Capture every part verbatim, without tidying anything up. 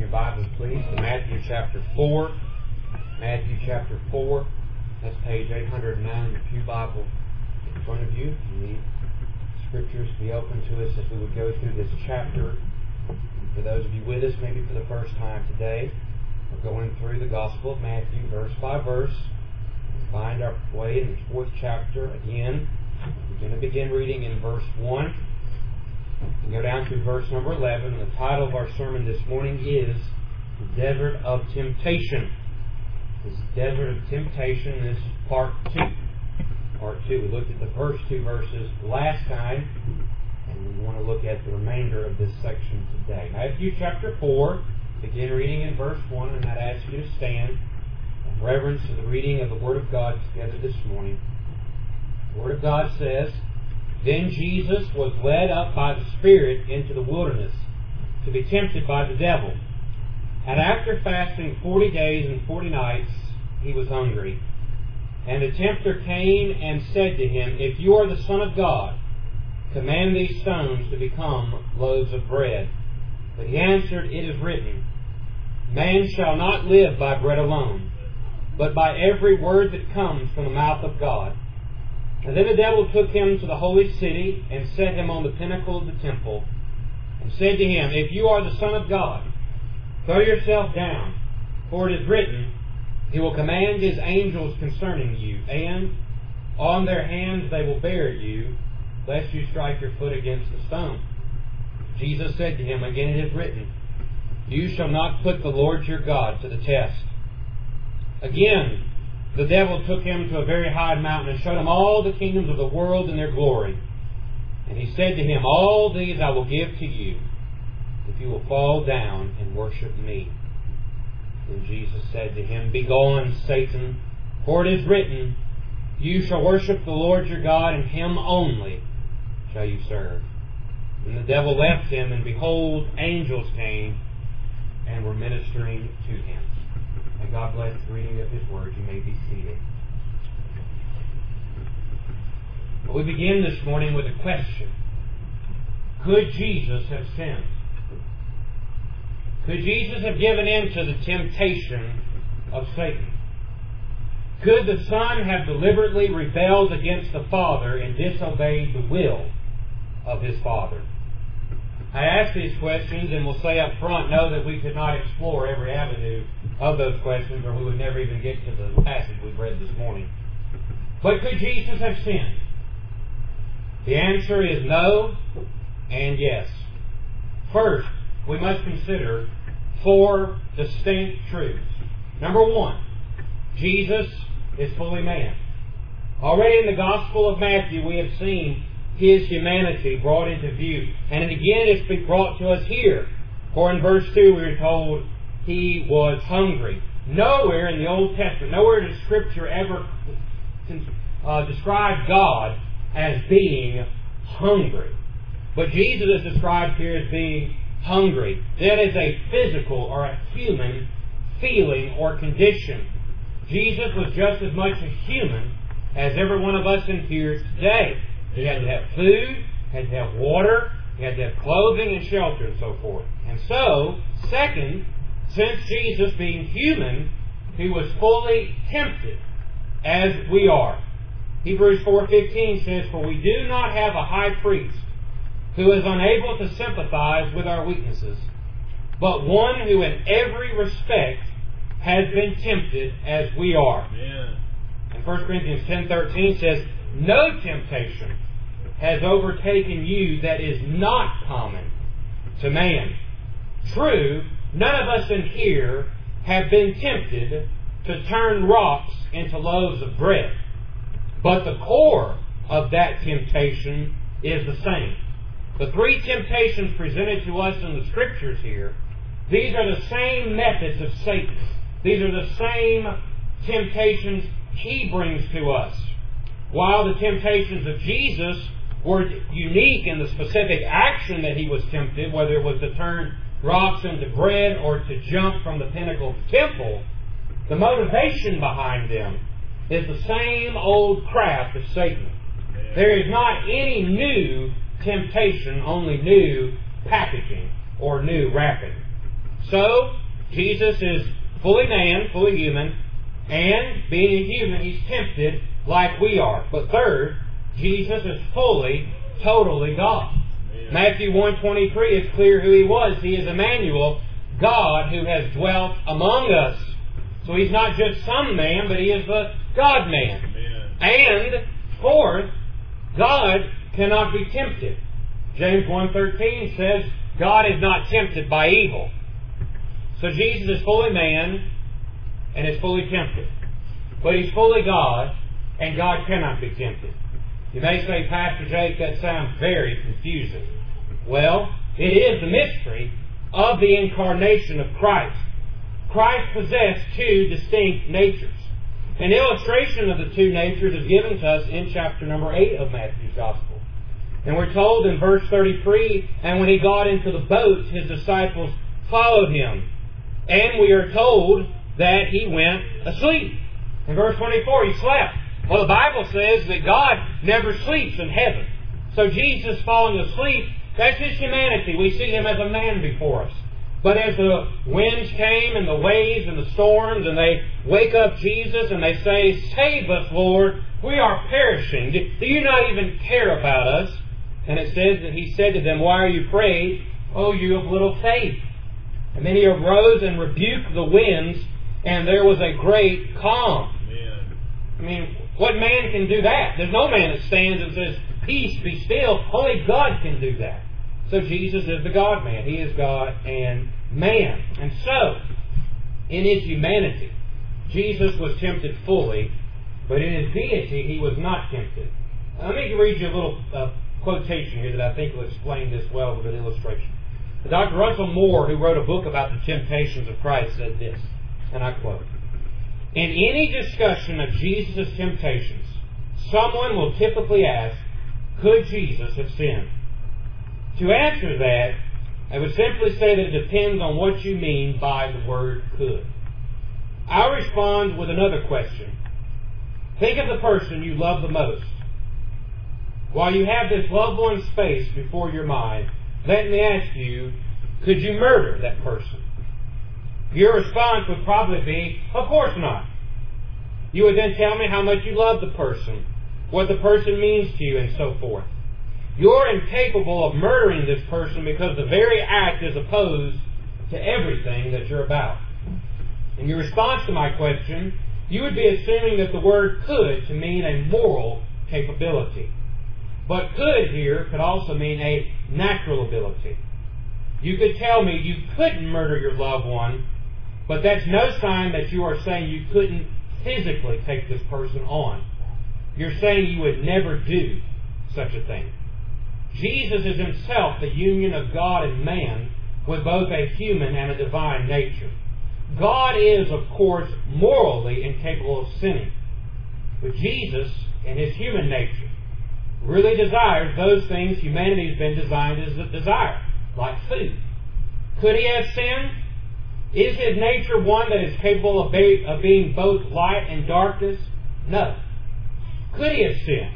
your Bibles, please, to Matthew chapter four. Matthew chapter four. That's page eight hundred nine in the Pew Bible in front of you. You need Scriptures to be open to us as we would go through this chapter. And for those of you with us, maybe for the first time today, we're going through the Gospel of Matthew, verse by verse. We find our way in the fourth chapter again. We're going to begin reading in verse one. We go down to verse number eleven. The title of our sermon this morning is The Desert of Temptation. This Desert of Temptation, this is part two. Part two. We looked at the first two verses last time, and we want to look at the remainder of this section today. Matthew chapter four, begin reading in verse one, and I'd ask you to stand in reverence to the reading of the Word of God together this morning. The Word of God says, "Then Jesus was led up by the Spirit into the wilderness to be tempted by the devil. And after fasting forty days and forty nights, he was hungry. And the tempter came and said to him, 'If you are the Son of God, command these stones to become loaves of bread.' But he answered, 'It is written, Man shall not live by bread alone, but by every word that comes from the mouth of God.' And then the devil took him to the holy city and set him on the pinnacle of the temple and said to him, 'If you are the Son of God, throw yourself down, for it is written, He will command His angels concerning you, and on their hands they will bear you, lest you strike your foot against a stone.' Jesus said to him, 'Again it is written, You shall not put the Lord your God to the test.' Again, the devil took him to a very high mountain and showed him all the kingdoms of the world and their glory. And he said to him, 'All these I will give to you, if you will fall down and worship me.' Then Jesus said to him, 'Begone, Satan, for it is written, You shall worship the Lord your God, and Him only shall you serve.' And the devil left him, and behold, angels came and were ministering to him." May God bless the reading of His Word. You may be seated. Well, we begin this morning with a question. Could Jesus have sinned? Could Jesus have given in to the temptation of Satan? Could the Son have deliberately rebelled against the Father and disobeyed the will of His Father? I ask these questions, and will say up front, know that we could not explore every avenue of those questions, or we would never even get to the passage we've read this morning. But could Jesus have sinned? The answer is no and yes. First, we must consider four distinct truths. Number one, Jesus is fully man. Already in the Gospel of Matthew, we have seen His humanity brought into view. And again, it's been brought to us here. For in verse two, we are told He was hungry. Nowhere in the Old Testament, nowhere does Scripture ever uh, describe God as being hungry. But Jesus is described here as being hungry. That is a physical or a human feeling or condition. Jesus was just as much a human as every one of us in here today. He had to have food, had to have water, he had to have clothing and shelter and so forth. And so, second, since Jesus being human, He was fully tempted as we are. Hebrews four fifteen says, "For we do not have a high priest who is unable to sympathize with our weaknesses, but one who in every respect has been tempted as we are." Amen. And First Corinthians ten thirteen says, "No temptation has overtaken you that is not common to man." True, none of us in here have been tempted to turn rocks into loaves of bread. But the core of that temptation is the same. The three temptations presented to us in the Scriptures here, these are the same methods of Satan. These are the same temptations he brings to us. While the temptations of Jesus were unique in the specific action that He was tempted, whether it was to turn rocks into bread or to jump from the pinnacle of the temple, the motivation behind them is the same old craft of Satan. There is not any new temptation, only new packaging or new wrapping. So, Jesus is fully man, fully human, and being a human, He's tempted like we are. But third, Jesus is fully, totally God. Amen. Matthew one twenty-three is clear who He was. He is Emmanuel, God who has dwelt among us. So He's not just some man, but He is the God-man. Amen. And fourth, God cannot be tempted. James one thirteen says, God is not tempted by evil. So Jesus is fully man and is fully tempted. But He's fully God, and God cannot be tempted. You may say, Pastor Jake, that sounds very confusing. Well, it is the mystery of the incarnation of Christ. Christ possessed two distinct natures. An illustration of the two natures is given to us in chapter number eight of Matthew's Gospel. And we're told in verse thirty-three, and when He got into the boat, His disciples followed Him. And we are told that He went asleep. In verse twenty-four, He slept. Well, the Bible says that God never sleeps in heaven. So Jesus falling asleep, that's His humanity. We see Him as a man before us. But as the winds came and the waves and the storms, and they wake up Jesus and they say, "Save us, Lord, we are perishing. Do you not even care about us?" And it says that He said to them, "Why are you afraid, O you of little faith?" And then He arose and rebuked the winds, and there was a great calm. Amen. I mean, what man can do that? There's no man that stands and says, "Peace, be still." Only God can do that. So Jesus is the God-man. He is God and man. And so, in His humanity, Jesus was tempted fully, but in His deity, He was not tempted. Now, let me read you a little uh, quotation here that I think will explain this well with an illustration. Doctor Russell Moore, who wrote a book about the temptations of Christ, said this, and I quote, "In any discussion of Jesus' temptations, someone will typically ask, could Jesus have sinned? To answer that, I would simply say that it depends on what you mean by the word could. I'll respond with another question. Think of the person you love the most. While you have this loved one's face before your mind, let me ask you, could you murder that person? Your response would probably be, of course not. You would then tell me how much you love the person, what the person means to you, and so forth. You're incapable of murdering this person because the very act is opposed to everything that you're about. In your response to my question, you would be assuming that the word could to mean a moral capability. But could here could also mean a natural ability. You could tell me you couldn't murder your loved one, but that's no sign that you are saying you couldn't physically take this person on. You're saying you would never do such a thing. Jesus is Himself the union of God and man with both a human and a divine nature. God is, of course, morally incapable of sinning. But Jesus, in His human nature, really desires those things humanity has been designed as a desire, like food. Could He have sinned? Is His nature one that is capable of, be, of being both light and darkness? No. Could He have sinned?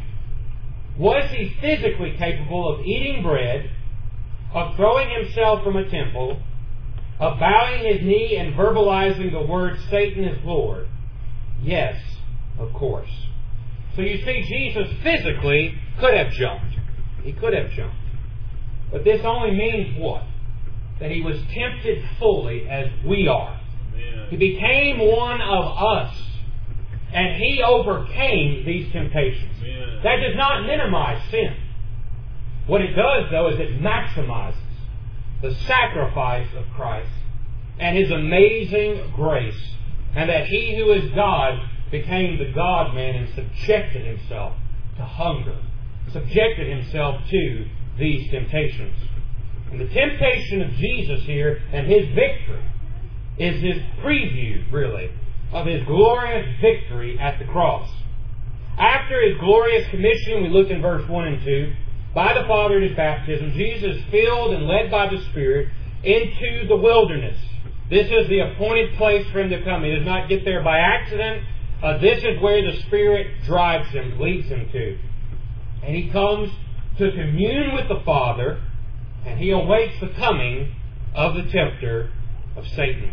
Was He physically capable of eating bread, of throwing Himself from a temple, of bowing His knee and verbalizing the word Satan is Lord? Yes, of course. So you see, Jesus physically could have jumped. He could have jumped. But this only means what? That He was tempted fully as we are. Amen. He became one of us. And He overcame these temptations. Amen. That does not minimize sin. What it does, though, is it maximizes the sacrifice of Christ and His amazing grace. And that He who is God became the God-man and subjected Himself to hunger. Subjected Himself to these temptations. And the temptation of Jesus here and His victory is His preview, really, of His glorious victory at the cross. After His glorious commission, we looked in verse one and two, by the Father at His baptism, Jesus is filled and led by the Spirit into the wilderness. This is the appointed place for Him to come. He does not get there by accident. Uh, this is where the Spirit drives Him, leads Him to. And He comes to commune with the Father, and He awaits the coming of the tempter of Satan.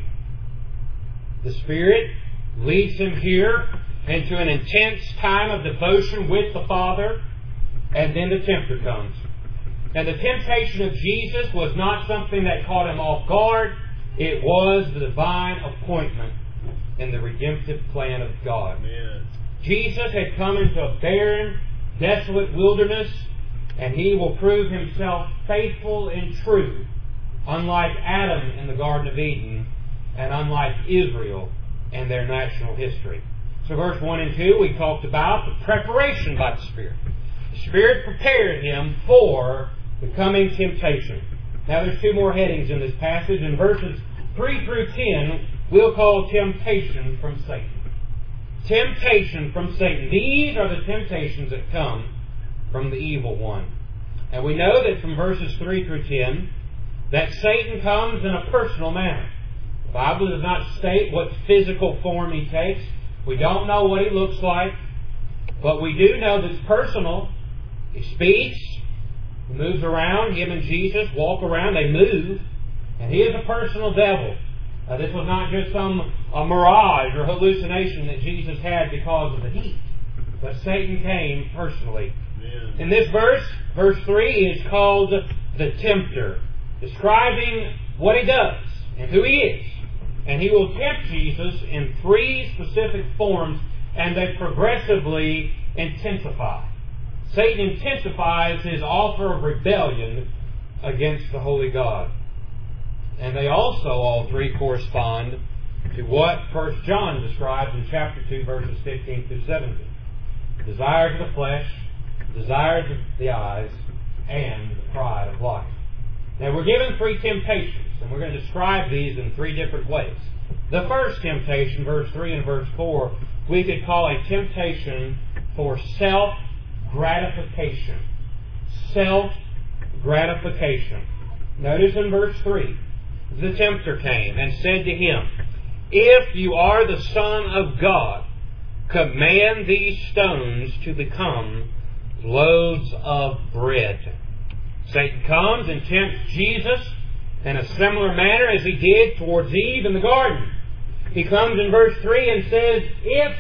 The Spirit leads him here into an intense time of devotion with the Father, and then the tempter comes. And the temptation of Jesus was not something that caught him off guard. It was the divine appointment in the redemptive plan of God. Amen. Jesus had come into a barren, desolate wilderness, and He will prove Himself faithful and true, unlike Adam in the Garden of Eden, and unlike Israel and their national history. So verse one and two, we talked about the preparation by the Spirit. The Spirit prepared him for the coming temptation. Now there's two more headings in this passage. In verses three through ten, we'll call temptation from Satan. Temptation from Satan. These are the temptations that come from the evil one. And we know that from verses three through ten, that Satan comes in a personal manner. The Bible does not state what physical form he takes. We don't know what he looks like. But we do know that it's personal. He speaks. He moves around. Him and Jesus walk around. They move. And he is a personal devil. Uh, this was not just some a mirage or hallucination that Jesus had because of the heat. But Satan came personally. Amen. In this verse, verse three, is called the tempter, describing what he does and who he is. And he will tempt Jesus in three specific forms, and they progressively intensify. Satan intensifies his offer of rebellion against the holy God. And they also, all three, correspond to what First John describes in chapter two, verses fifteen through seventeen. The desires of the flesh, the desires of the eyes, and the pride of life. Now we're given three temptations, and we're going to describe these in three different ways. The first temptation, verse three and verse four, we could call a temptation for self-gratification. Self-gratification. Notice in verse three, the tempter came and said to him, "If you are the Son of God, command these stones to become loaves of bread." Satan comes and tempts Jesus in a similar manner as he did towards Eve in the garden. He comes in verse three and says, "If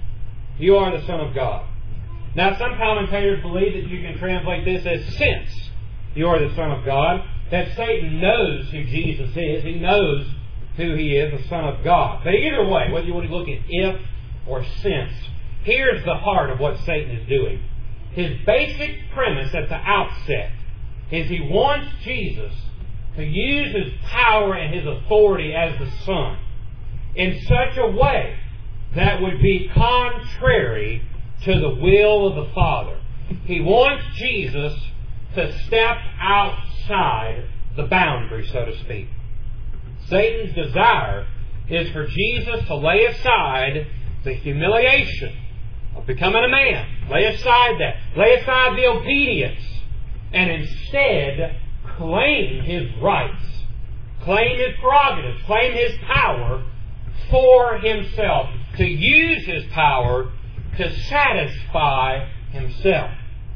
you are the Son of God." Now some commentators believe that you can translate this as "since you are the Son of God," that Satan knows who Jesus is. He knows who He is, the Son of God. But either way, whether you want to look at "if" or "since," here's the heart of what Satan is doing. His basic premise at the outset is he wants Jesus to use His power and His authority as the Son in such a way that would be contrary to the will of the Father. He wants Jesus to step outside the boundary, so to speak. Satan's desire is for Jesus to lay aside the humiliation of becoming a man. Lay aside that. Lay aside the obedience. And instead claim His rights. Claim His prerogatives. Claim His power for Himself. To use His power to satisfy Himself.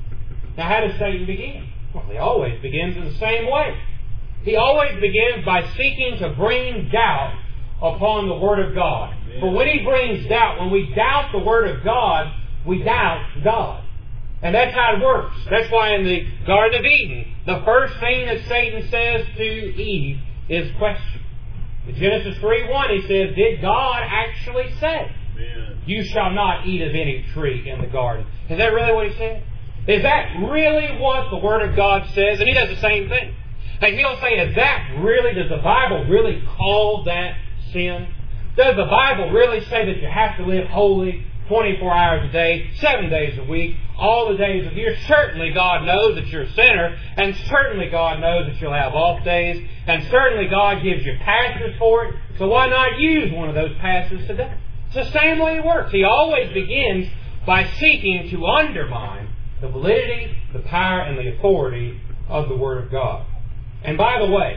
Now how does Satan begin? Well, he always begins in the same way. He always begins by seeking to bring doubt upon the Word of God. Amen. For when he brings doubt, when we doubt the Word of God, we doubt God. And that's how it works. That's why in the Garden of Eden, the first thing that Satan says to Eve is question. In Genesis three one, he says, "Did God actually say, Amen, you shall not eat of any tree in the garden?" Is that really what he said? Is that really what the Word of God says? And he does the same thing. And he'll say, is that really, does the Bible really call that sin? Does the Bible really say that you have to live holy twenty-four hours a day, seven days a week, all the days of the year? Certainly God knows that you're a sinner, and certainly God knows that you'll have off days, and certainly God gives you passes for it, so why not use one of those passes today? It's the same way it works. He always begins by seeking to undermine the validity, the power, and the authority of the Word of God. And by the way,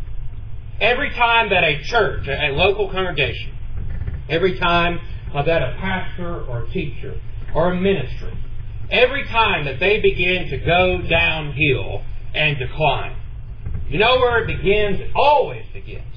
every time that a church, a local congregation, every time that a pastor or a teacher or a ministry, every time that they begin to go downhill and decline, you know where it begins? It always begins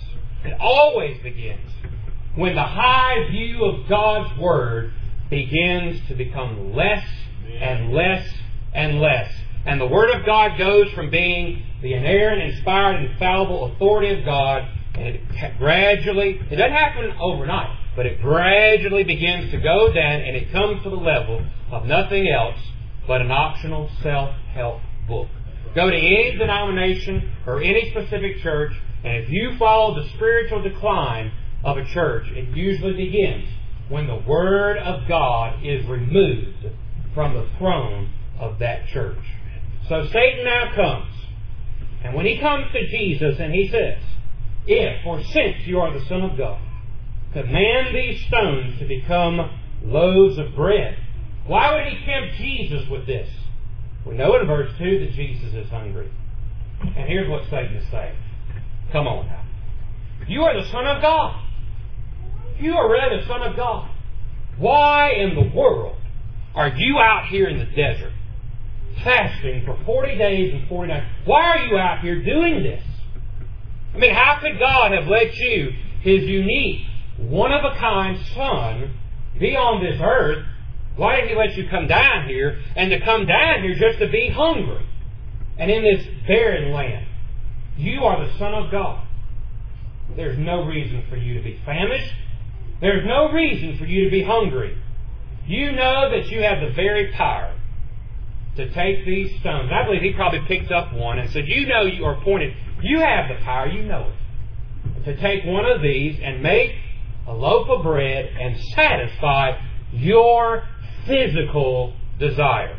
It always begins when the high view of God's Word begins to become less and less and less. And the Word of God goes from being the inerrant, inspired, infallible authority of God, and it gradually, it doesn't happen overnight, but it gradually begins to go down, and it comes to the level of nothing else but an optional self-help book. Go to any denomination or any specific church, and if you follow the spiritual decline of a church, it usually begins when the Word of God is removed from the throne of that church. So Satan now comes, and when he comes to Jesus and he says, "If, or since you are the Son of God, command these stones to become loaves of bread." Why would he tempt Jesus with this? We know in verse two that Jesus is hungry. And here's what Satan is saying. Come on now. You are the Son of God. You are really the Son of God. Why in the world are you out here in the desert fasting for forty days and forty nights? Why are you out here doing this? I mean, how could God have let you, His unique, one-of-a-kind Son, be on this earth? Why did He let you come down here, and to come down here just to be hungry? And in this barren land, you are the Son of God. There's no reason for you to be famished. There's no reason for you to be hungry. You know that you have the very power to take these stones. I believe he probably picked up one and said, you know, you are pointed, you have the power, you know it, to take one of these and make a loaf of bread and satisfy your physical desire.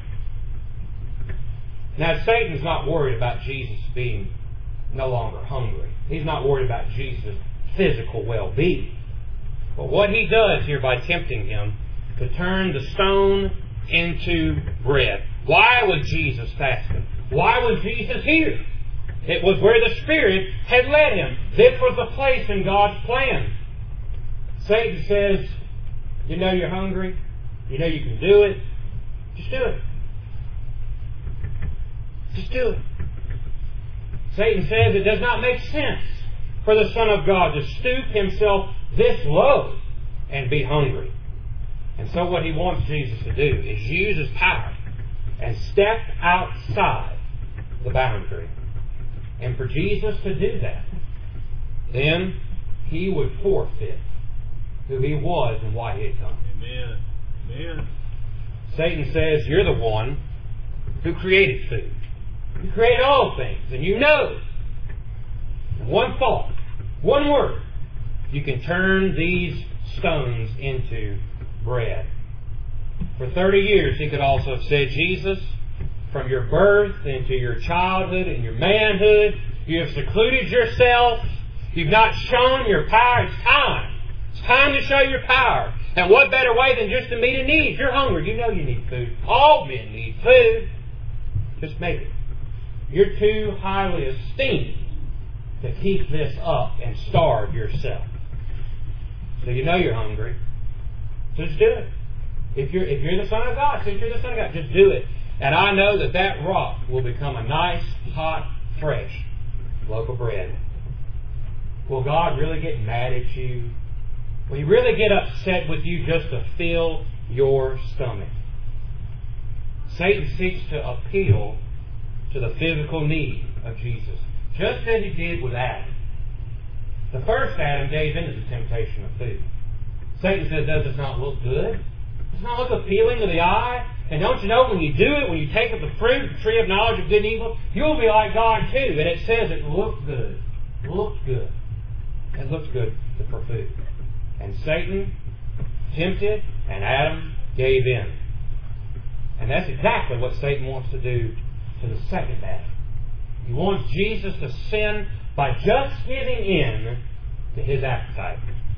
Now, Satan's not worried about Jesus being no longer hungry. He's not worried about Jesus' physical well-being. But what he does here by tempting him to turn the stone into bread. Why was Jesus fasting? Why was Jesus here? It was where the Spirit had led him. This was the place in God's plan. Satan says, you know you're hungry. You know you can do it. Just do it. Just do it. Satan says it does not make sense for the Son of God to stoop himself this low and be hungry. And so what he wants Jesus to do is use his power and step outside the boundary. And for Jesus to do that, then he would forfeit who he was and why he had come. Amen. Amen. Satan says, you're the one who created food. You create all things, and you know. In one thought, one word, you can turn these stones into bread. For thirty years, he could also have said, Jesus, from your birth into your childhood and your manhood, you have secluded yourself. You've not shown your power. It's time. It's time to show your power. And what better way than just to meet a need? You're hungry. You know you need food. All men need food. Just make it. You're too highly esteemed to keep this up and starve yourself. So you know you're hungry. So just do it. If you're if you're the Son of God, since you're the Son of God, just do it. And I know that that rock will become a nice, hot, fresh loaf of bread. Will God really get mad at you? Will He really get upset with you just to fill your stomach? Satan seeks to appeal to the physical need of Jesus, just as he did with Adam. The first Adam gave into the temptation of food. Satan says, does it not look good? Does it not look appealing to the eye? And don't you know when you do it, when you take of the fruit, the tree of knowledge of good and evil, you'll be like God too. And it says it looked good. It looked good. It looked good for food. And Satan tempted, and Adam gave in. And that's exactly what Satan wants to do to the second Adam. He wants Jesus to sin by just giving in to his appetite.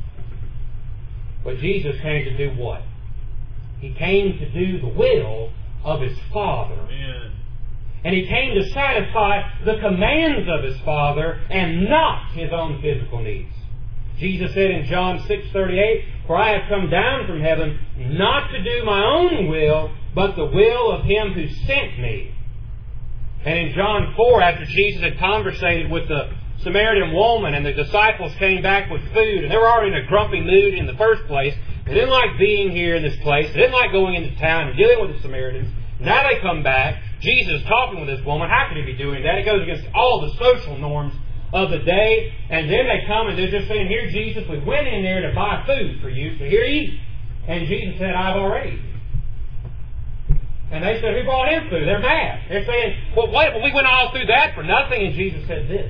But Jesus came to do what? He came to do the will of his Father. Amen. And he came to satisfy the commands of his Father and not his own physical needs. Jesus said in John six thirty-eight, for I have come down from heaven not to do my own will, but the will of him who sent me. And in John four, after Jesus had conversated with the Samaritan woman, and the disciples came back with food, and they were already in a grumpy mood in the first place. They didn't like being here in this place. They didn't like going into town and dealing with the Samaritans. Now they come back. Jesus is talking with this woman. How could he be doing that? It goes against all the social norms of the day. And then they come and they're just saying, here, Jesus, we went in there to buy food for you, so here, eat. And Jesus said, I've already eaten. And they said, who brought in food? They're mad. They're saying, well, wait, well, we went all through that for nothing. And Jesus said this,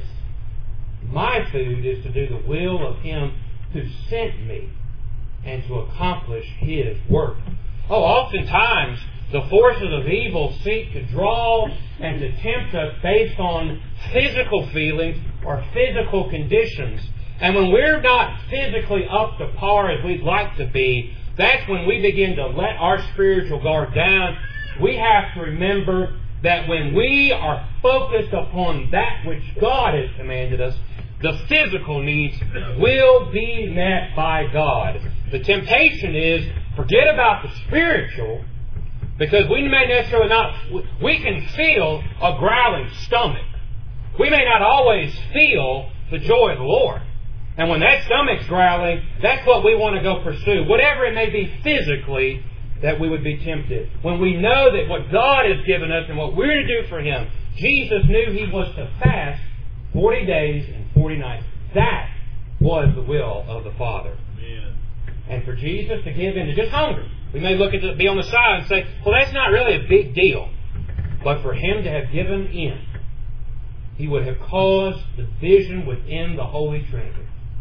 my food is to do the will of Him who sent me and to accomplish His work. Oh, oftentimes the forces of evil seek to draw and to tempt us based on physical feelings or physical conditions. And when we're not physically up to par as we'd like to be, that's when we begin to let our spiritual guard down. We have to remember that when we are focused upon that which God has commanded us, the physical needs will be met by God. The temptation is, forget about the spiritual, because we may necessarily not, we can feel a growling stomach. We may not always feel the joy of the Lord. And when that stomach's growling, that's what we want to go pursue. Whatever it may be physically, that we would be tempted. When we know that what God has given us and what we're to do for Him, Jesus knew He was to fast forty days and forty nights. That was the will of the Father. Amen. And for Jesus to give in to just hunger. We may look at it, be on the side and say, well, that's not really a big deal. But for Him to have given in, He would have caused division within the Holy Trinity.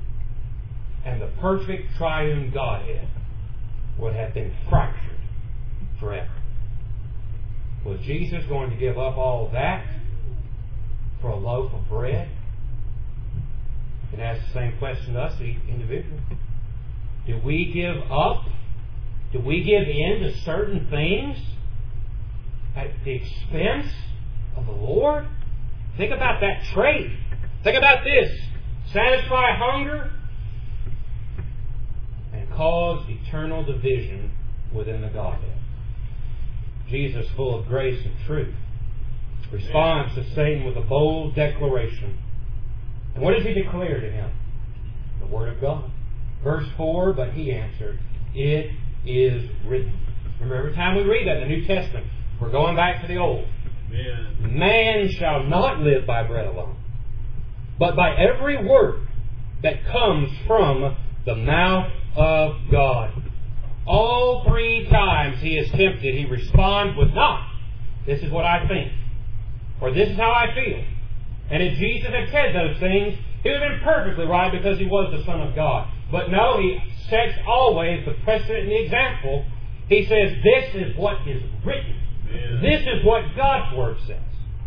And the perfect triune Godhead would have been fractured forever. Was Jesus going to give up all that for a loaf of bread? You can ask the same question to us, the individual. Do we give up? Do we give in to certain things at the expense of the Lord? Think about that trait. Think about this. Satisfy hunger and cause eternal division within the Godhead. Jesus, full of grace and truth, responds to Satan with a bold declaration. And what does He declare to him? The Word of God. Verse four, but He answered, it is written. Remember, every time we read that in the New Testament, we're going back to the Old. Amen. Man shall not live by bread alone, but by every word that comes from the mouth of God. All three times He is tempted, He responds with not, this is what I think, or this is how I feel. And if Jesus had said those things, He would have been perfectly right because He was the Son of God. But no, He sets always the precedent and the example. He says, this is what is written. Amen. This is what God's Word says.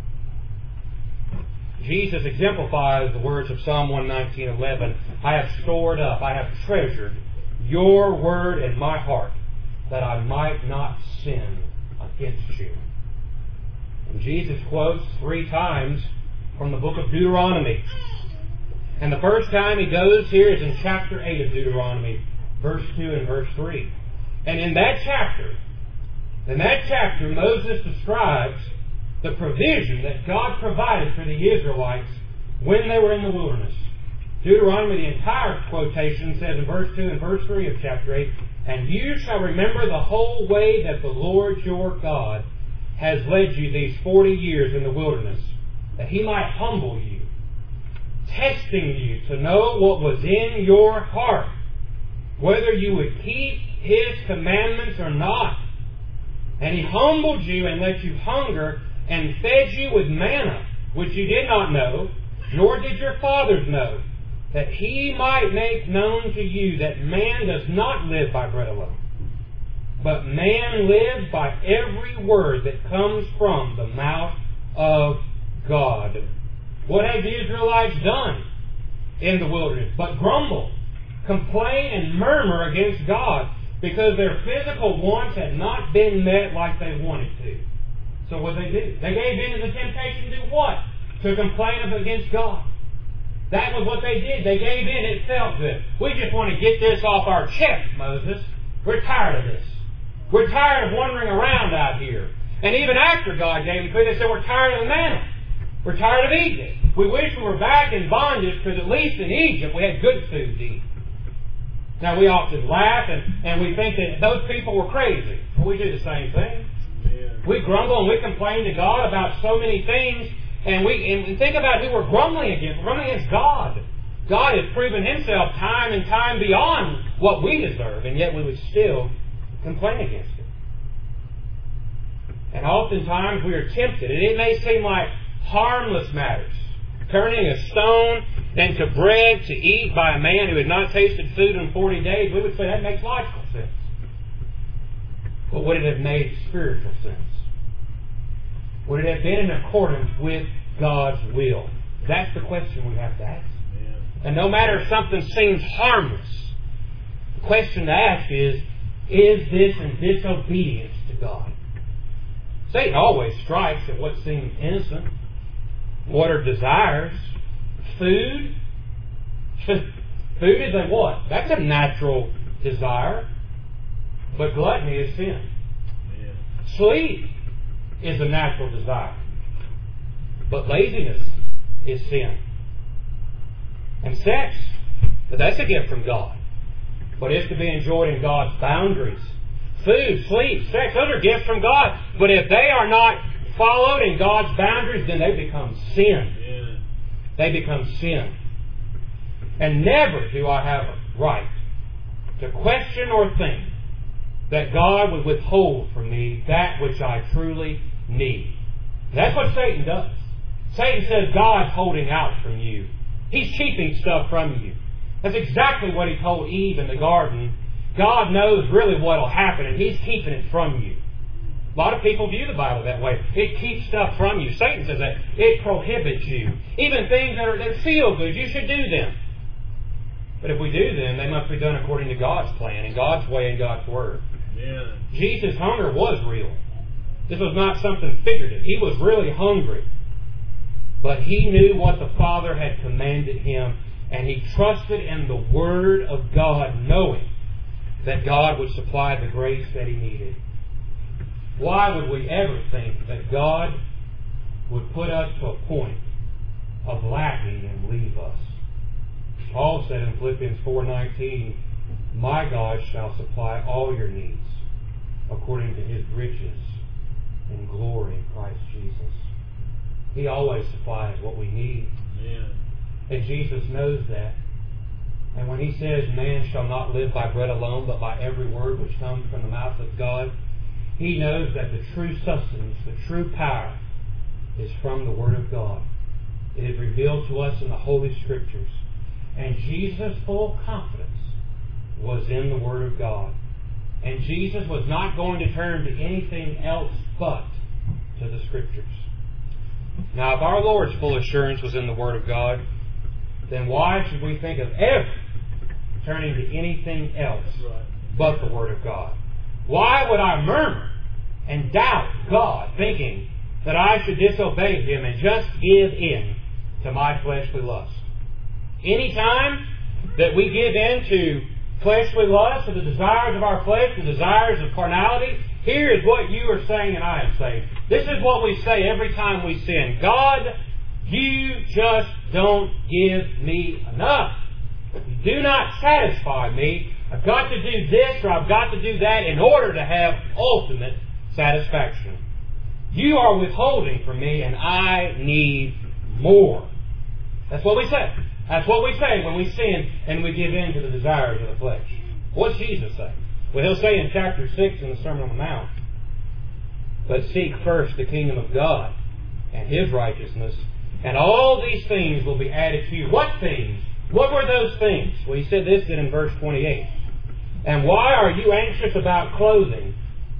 Jesus exemplifies the words of Psalm one nineteen eleven. I have stored up, I have treasured your word in my heart, that I might not sin against you. And Jesus quotes three times from the book of Deuteronomy. And the first time He goes here is in chapter eight of Deuteronomy, verse two and verse three. And in that chapter, in that chapter, Moses describes the provision that God provided for the Israelites when they were in the wilderness. Deuteronomy, the entire quotation, says in verse two and verse three of chapter eight, and you shall remember the whole way that the Lord your God has led you these forty years in the wilderness, that He might humble you, testing you to know what was in your heart, whether you would keep His commandments or not. And He humbled you and let you hunger and fed you with manna, which you did not know, nor did your fathers know, that He might make known to you that man does not live by bread alone, but man lives by every word that comes from the mouth of God. What have the Israelites done in the wilderness but grumble, complain, and murmur against God because their physical wants had not been met like they wanted to? So what did they do? They gave in to the temptation to do what? To complain against God. That was what they did. They gave in. It felt good. We just want to get this off our chest, Moses. We're tired of this. We're tired of wandering around out here. And even after God gave them food, they said, we're tired of the manna. We're tired of Egypt. We wish we were back in bondage because at least in Egypt we had good food to eat. Now we often laugh and, and we think that those people were crazy. Well, we do the same thing. Yeah. We grumble and we complain to God about so many things. And we and think about who we're grumbling against. We're grumbling against God. God has proven Himself time and time beyond what we deserve. And yet we would still complain against Him. And oftentimes we are tempted. And it may seem like harmless matters. Turning a stone into bread to eat by a man who had not tasted food in forty days, we would say that makes logical sense. But would it have made spiritual sense? Would it have been in accordance with God's will? That's the question we have to ask. Yeah. And no matter if something seems harmless, the question to ask is, is this in disobedience to God? Satan always strikes at what seems innocent. What are desires? Food? Food is a what? That's a natural desire. But gluttony is sin. Yeah. Sleep is a natural desire. But laziness is sin. And sex, that's a gift from God. But it's to be enjoyed in God's boundaries. Food, sleep, sex, those are gifts from God. But if they are not followed in God's boundaries, then they become sin. Yeah. They become sin. And never do I have a right to question or think that God would withhold from me that which I truly need. That's what Satan does. Satan says God's holding out from you. He's keeping stuff from you. That's exactly what he told Eve in the garden. God knows really what will happen, and He's keeping it from you. A lot of people view the Bible that way. It keeps stuff from you. Satan says that. It prohibits you. Even things that, are, that feel good, you should do them. But if we do them, they must be done according to God's plan, and God's way, and God's Word. Yeah. Jesus' hunger was real. This was not something figurative. He was really hungry. But He knew what the Father had commanded Him, and He trusted in the Word of God, knowing that God would supply the grace that He needed. Why would we ever think that God would put us to a point of lacking and leave us? Paul said in Philippians four nineteen, "My God shall supply all your needs according to His riches in glory in Christ Jesus." He always supplies what we need. Yeah. And Jesus knows that. And when He says, "Man shall not live by bread alone, but by every word which comes from the mouth of God," He knows that the true sustenance, the true power, is from the Word of God. It is revealed to us in the Holy Scriptures. And Jesus' full confidence was in the Word of God. And Jesus was not going to turn to anything else but to the Scriptures. Now, if our Lord's full assurance was in the Word of God, then why should we think of ever turning to anything else Right. but the Word of God? Why would I murmur and doubt God, thinking that I should disobey Him and just give in to my fleshly lust? Any time that we give in to fleshly lust, to the desires of our flesh, the desires of carnality, here is what you are saying and I am saying. This is what we say every time we sin. God, You just don't give me enough. You do not satisfy me. I've got to do this or I've got to do that in order to have ultimate satisfaction. You are withholding from me and I need more. That's what we say. That's what we say when we sin and we give in to the desires of the flesh. What's Jesus say? Well, He'll say in chapter six in the Sermon on the Mount, "But seek first the kingdom of God and His righteousness, and all these things will be added to you." What things? What were those things? Well, He said this then in verse twenty-eight. "And why are you anxious about clothing?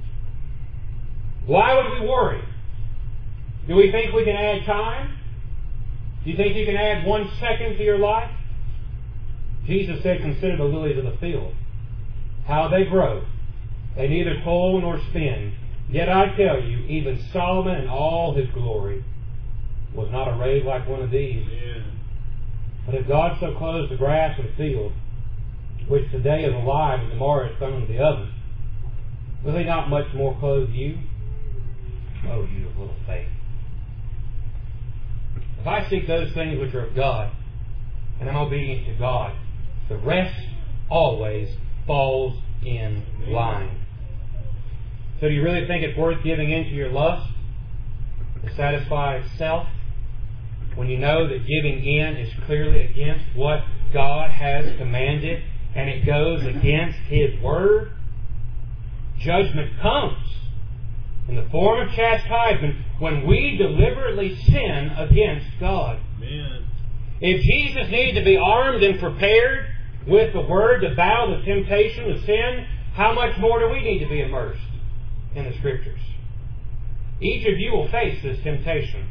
Why would we worry? Do we think we can add time? Do you think you can add one second to your life?" Jesus said, "Consider the lilies of the field, how they grow. They neither toil nor spin. Yet I tell you, even Solomon in all his glory was not arrayed like one of these. Yeah. But if God so clothes the grass of the field, which today is alive and tomorrow is thrown into the oven, will He not much more clothe you? Oh, you of little faith." if I seek those things which are of God, and I'm obedient to God, the rest always falls in line. So do you really think it's worth giving in to your lust to satisfy self, when you know that giving in is clearly against what God has commanded, and it goes against His Word? Judgment comes in the form of chastisement when we deliberately sin against God. Amen. If Jesus needed to be armed and prepared with the Word to battle the temptation of sin, how much more do we need to be immersed in the Scriptures? Each of you will face this temptation.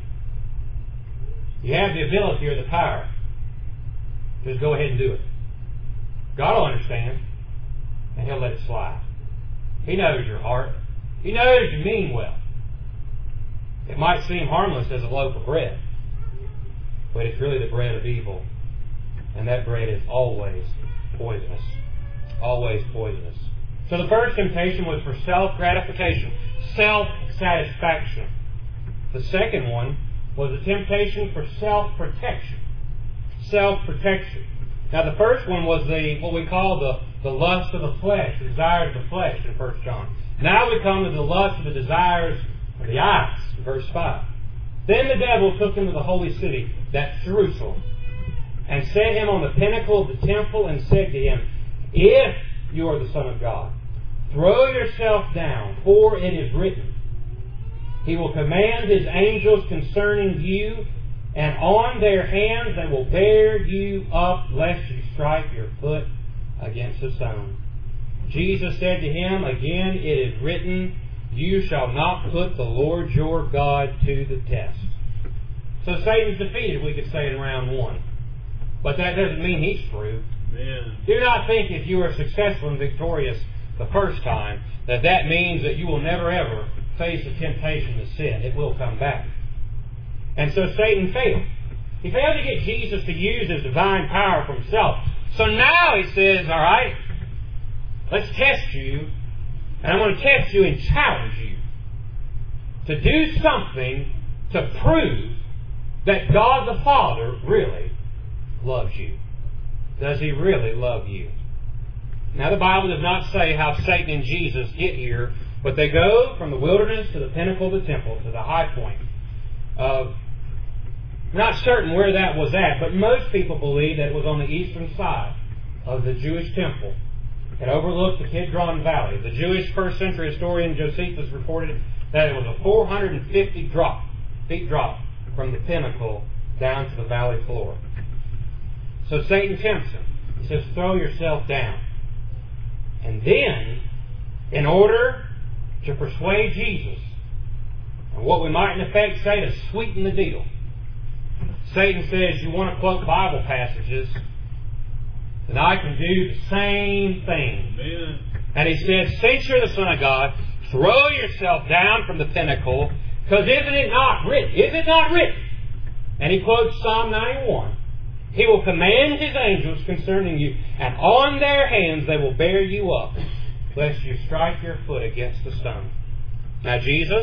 You have the ability or the power. Just go ahead and do it. God will understand, and He'll let it slide. He knows your heart. He knows you mean well. It might seem harmless as a loaf of bread, but it's really the bread of evil. And that bread is always poisonous. Always poisonous. So the first temptation was for self-gratification, self-satisfaction. The second one was the temptation for self-protection. Self-protection. Now the first one was the what we call the, the lust of the flesh, the desires of the flesh in First John. Now we come to the lust of the desires of the eyes in verse five. Then the devil took him to the holy city, that's Jerusalem, and set him on the pinnacle of the temple and said to him, If you are the Son of God, throw yourself down, for it is written, He will command His angels concerning you, and on their hands they will bear you up, lest you strike your foot against a stone. Jesus said to him, Again it is written, You shall not put the Lord your God to the test. So Satan's defeated, we could say, in round one. But that doesn't mean he's through. Amen. Do not think if you are successful and victorious the first time, that that means that you will never ever face the temptation to sin. It will come back. And so Satan failed. He failed to get Jesus to use His divine power for Himself. So now he says, all right, let's test you, and I'm going to test you and challenge you to do something to prove that God the Father really loves you. Does He really love you? Now the Bible does not say how Satan and Jesus get here, but they go from the wilderness to the pinnacle of the temple, to the high point. Uh, we're not certain where that was at, but most people believe that it was on the eastern side of the Jewish temple. It overlooked the Kidron Valley. The Jewish first century historian Josephus reported that it was a four hundred fifty drop, feet drop from the pinnacle down to the valley floor. So Satan tempts him. He says, throw yourself down. And then, in order to persuade Jesus, and what we might in effect say to sweeten the deal, Satan says, you want to quote Bible passages, then I can do the same thing. Amen. And he says, since you're the Son of God, throw yourself down from the pinnacle, because isn't it not written? Is it not written? And he quotes Psalm ninety-one. He will command His angels concerning you, and on their hands they will bear you up, lest you strike your foot against the stone. Now Jesus,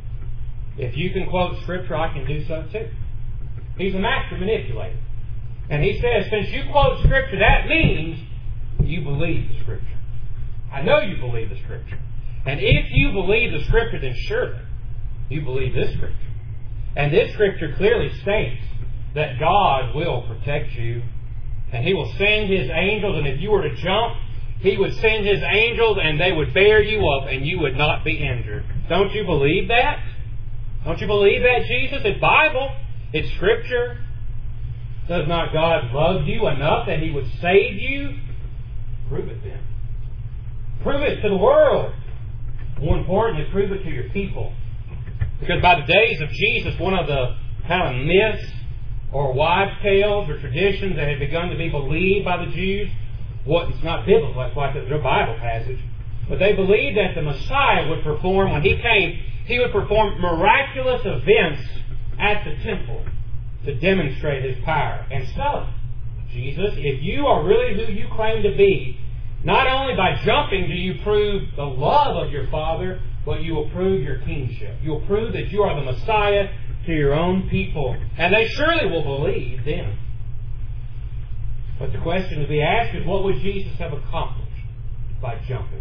if you can quote Scripture, I can do so too. He's a master manipulator. And he says, since you quote Scripture, that means you believe the Scripture. I know you believe the Scripture. And if you believe the Scripture, then surely you believe this Scripture. And this Scripture clearly states that God will protect you. And He will send His angels, and if you were to jump, He would send His angels and they would bear you up and you would not be injured. Don't you believe that? Don't you believe that, Jesus? It's Bible. It's Scripture. Does not God love you enough that He would save you? Prove it then. Prove it to the world. More importantly, prove it to your people. Because by the days of Jesus, one of the kind of myths or wives' tales or traditions that had begun to be believed by the Jews, what it's not biblical, that's why it's a Bible passage, but they believed that the Messiah would perform, when He came, He would perform miraculous events at the temple to demonstrate His power. And so, Jesus, if you are really who you claim to be, not only by jumping do you prove the love of your Father, but you will prove your kingship. You will prove that you are the Messiah to your own people, and they surely will believe then. But the question to be asked is, what would Jesus have accomplished by jumping?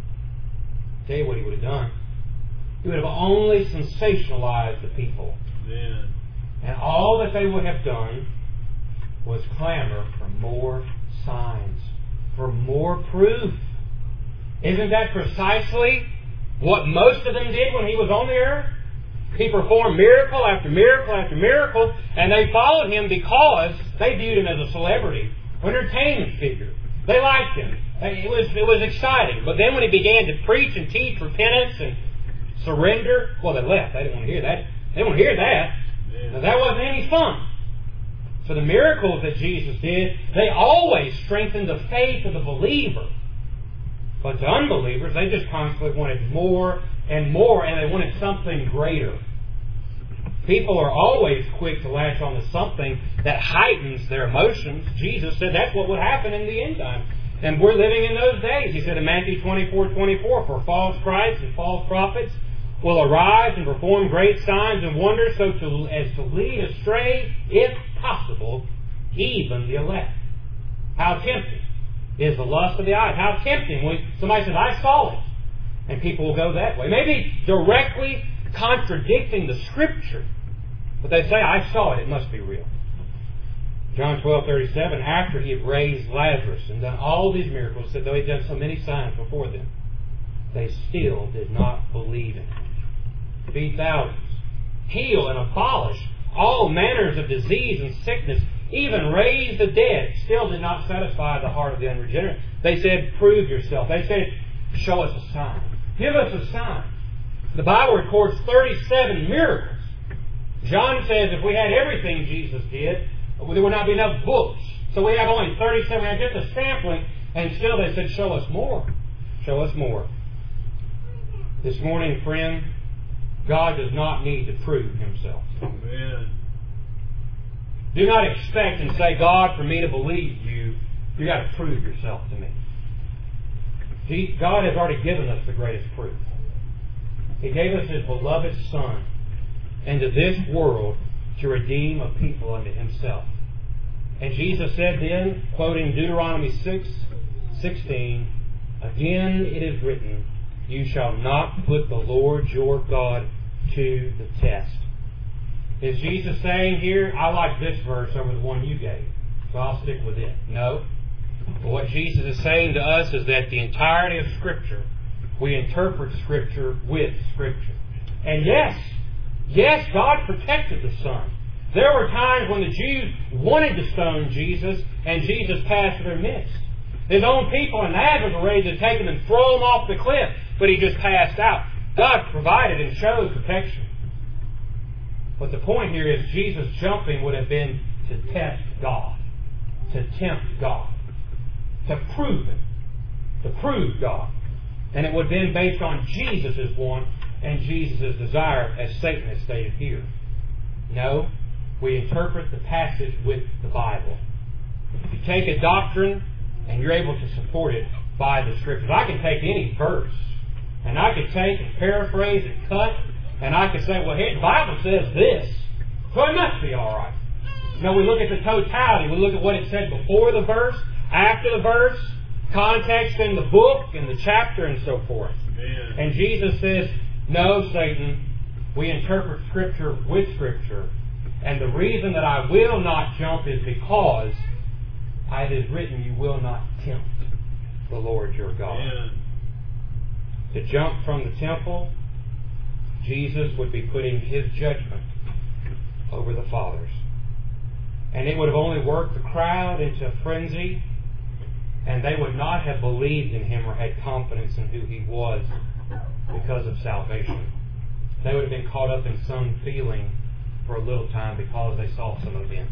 I'll tell you what He would have done. He would have only sensationalized the people. Amen. And all that they would have done was clamor for more signs, for more proof. Isn't that precisely what most of them did when He was on the earth? He performed miracle after miracle after miracle, and they followed Him because they viewed Him as a celebrity, entertainment figure. They liked Him. It was, it was exciting. But then when He began to preach and teach repentance and surrender, well, they left. They didn't want to hear that. They didn't want to hear that. Now, that wasn't any fun. So the miracles that Jesus did, they always strengthened the faith of the believer. But to unbelievers, they just constantly wanted more and more, and they wanted something greater. People are always quick to latch on to something that heightens their emotions. Jesus said that's what would happen in the end time. And we're living in those days. He said in Matthew twenty-four twenty-four, for false Christs and false prophets will arise and perform great signs and wonders so to, as to lead astray, if possible, even the elect. How tempting is the lust of the eyes. How tempting when somebody says, I saw it. And people will go that way. Maybe directly contradicting the Scripture. But they say, I saw it. It must be real. John twelve thirty-seven, after He had raised Lazarus and done all these miracles, said though He had done so many signs before them, they still did not believe in Him. Feed thousands, heal and abolish all manners of disease and sickness, even raise the dead, still did not satisfy the heart of the unregenerate. They said, prove yourself. They said, show us a sign. Give us a sign. The Bible records thirty-seven miracles. John says if we had everything Jesus did, there would not be enough books. So we have only thirty-seven. We have just a sampling, and still they said, show us more. Show us more. This morning, friend, God does not need to prove Himself. Amen. Do not expect and say, God, for me to believe you, you've got to prove yourself to me. He, God has already given us the greatest proof. He gave us His beloved Son into this world to redeem a people unto Himself. And Jesus said then, quoting Deuteronomy six sixteen, again it is written, you shall not put the Lord your God to the test. Is Jesus saying here, I like this verse over the one you gave, so I'll stick with it? No. But what Jesus is saying to us is that the entirety of Scripture, we interpret Scripture with Scripture. And yes, yes, God protected the Son. There were times when the Jews wanted to stone Jesus, and Jesus passed through their midst. His own people in Nazareth were ready to take Him and throw Him off the cliff, but He just passed out. God provided and showed protection. But the point here is Jesus jumping would have been to test God, to tempt God, to prove it, to prove God. And it would have been based on Jesus' want and Jesus' desire, as Satan has stated here. No, we interpret the passage with the Bible. You take a doctrine and you're able to support it by the Scriptures. I can take any verse and I could take and paraphrase and cut, and I could say, well, here the Bible says this, so it must be all right. No, we look at the totality. We look at what it said before the verse, after the verse, context in the book and the chapter and so forth. Amen. And Jesus says, no, Satan, we interpret Scripture with Scripture. And the reason that I will not jump is because it is written, you will not tempt the Lord your God. Amen. To jump from the temple, Jesus would be putting His judgment over the Father's. And it would have only worked the crowd into a frenzy, and they would not have believed in Him or had confidence in who He was because of salvation. They would have been caught up in some feeling for a little time because they saw some event.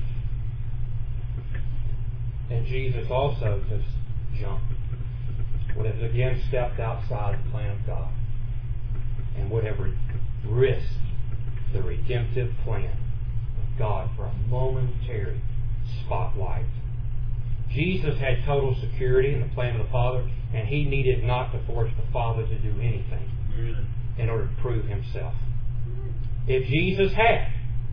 And Jesus also just jumped, would have again stepped outside the plan of God, and would have risked the redemptive plan of God for a momentary spotlight. Jesus had total security in the plan of the Father, and He needed not to force the Father to do anything in order to prove Himself. If Jesus had,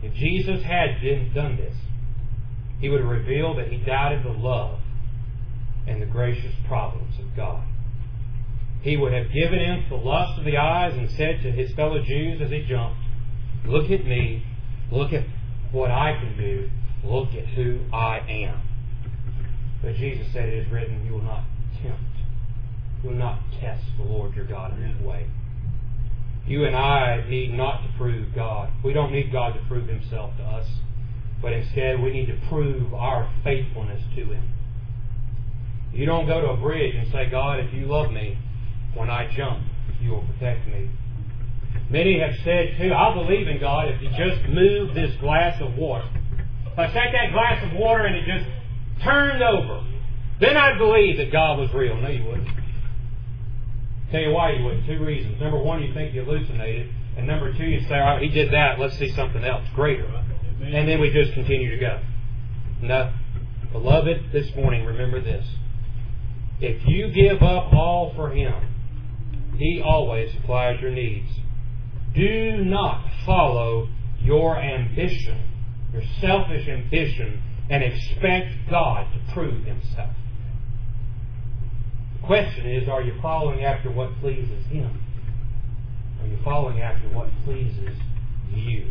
If Jesus had been done this, He would have revealed that He doubted the love and the gracious providence of God. He would have given in to the lust of the eyes and said to His fellow Jews as He jumped, look at me, look at what I can do, look at who I am. But Jesus said, it is written, you will not tempt, you will not test the Lord your God in that way. You and I need not to prove God. We don't need God to prove Himself to us. But instead we need to prove our faithfulness to Him. You don't go to a bridge and say, God, if you love me, when I jump, you will protect me. Many have said too, I believe in God if you just move this glass of water. If I take that glass of water and it just turned over, then I'd believe that God was real. No, you wouldn't. Tell you why you wouldn't. Two reasons. Number one, you think you hallucinated. And number two, you say, all right, he did that. Let's see something else greater. And then we just continue to go. No. Beloved, this morning, remember this. If you give up all for Him, He always supplies your needs. Do not follow your ambition, your selfish ambition, and expect God to prove Himself. The question is, are you following after what pleases Him? Are you following after what pleases you?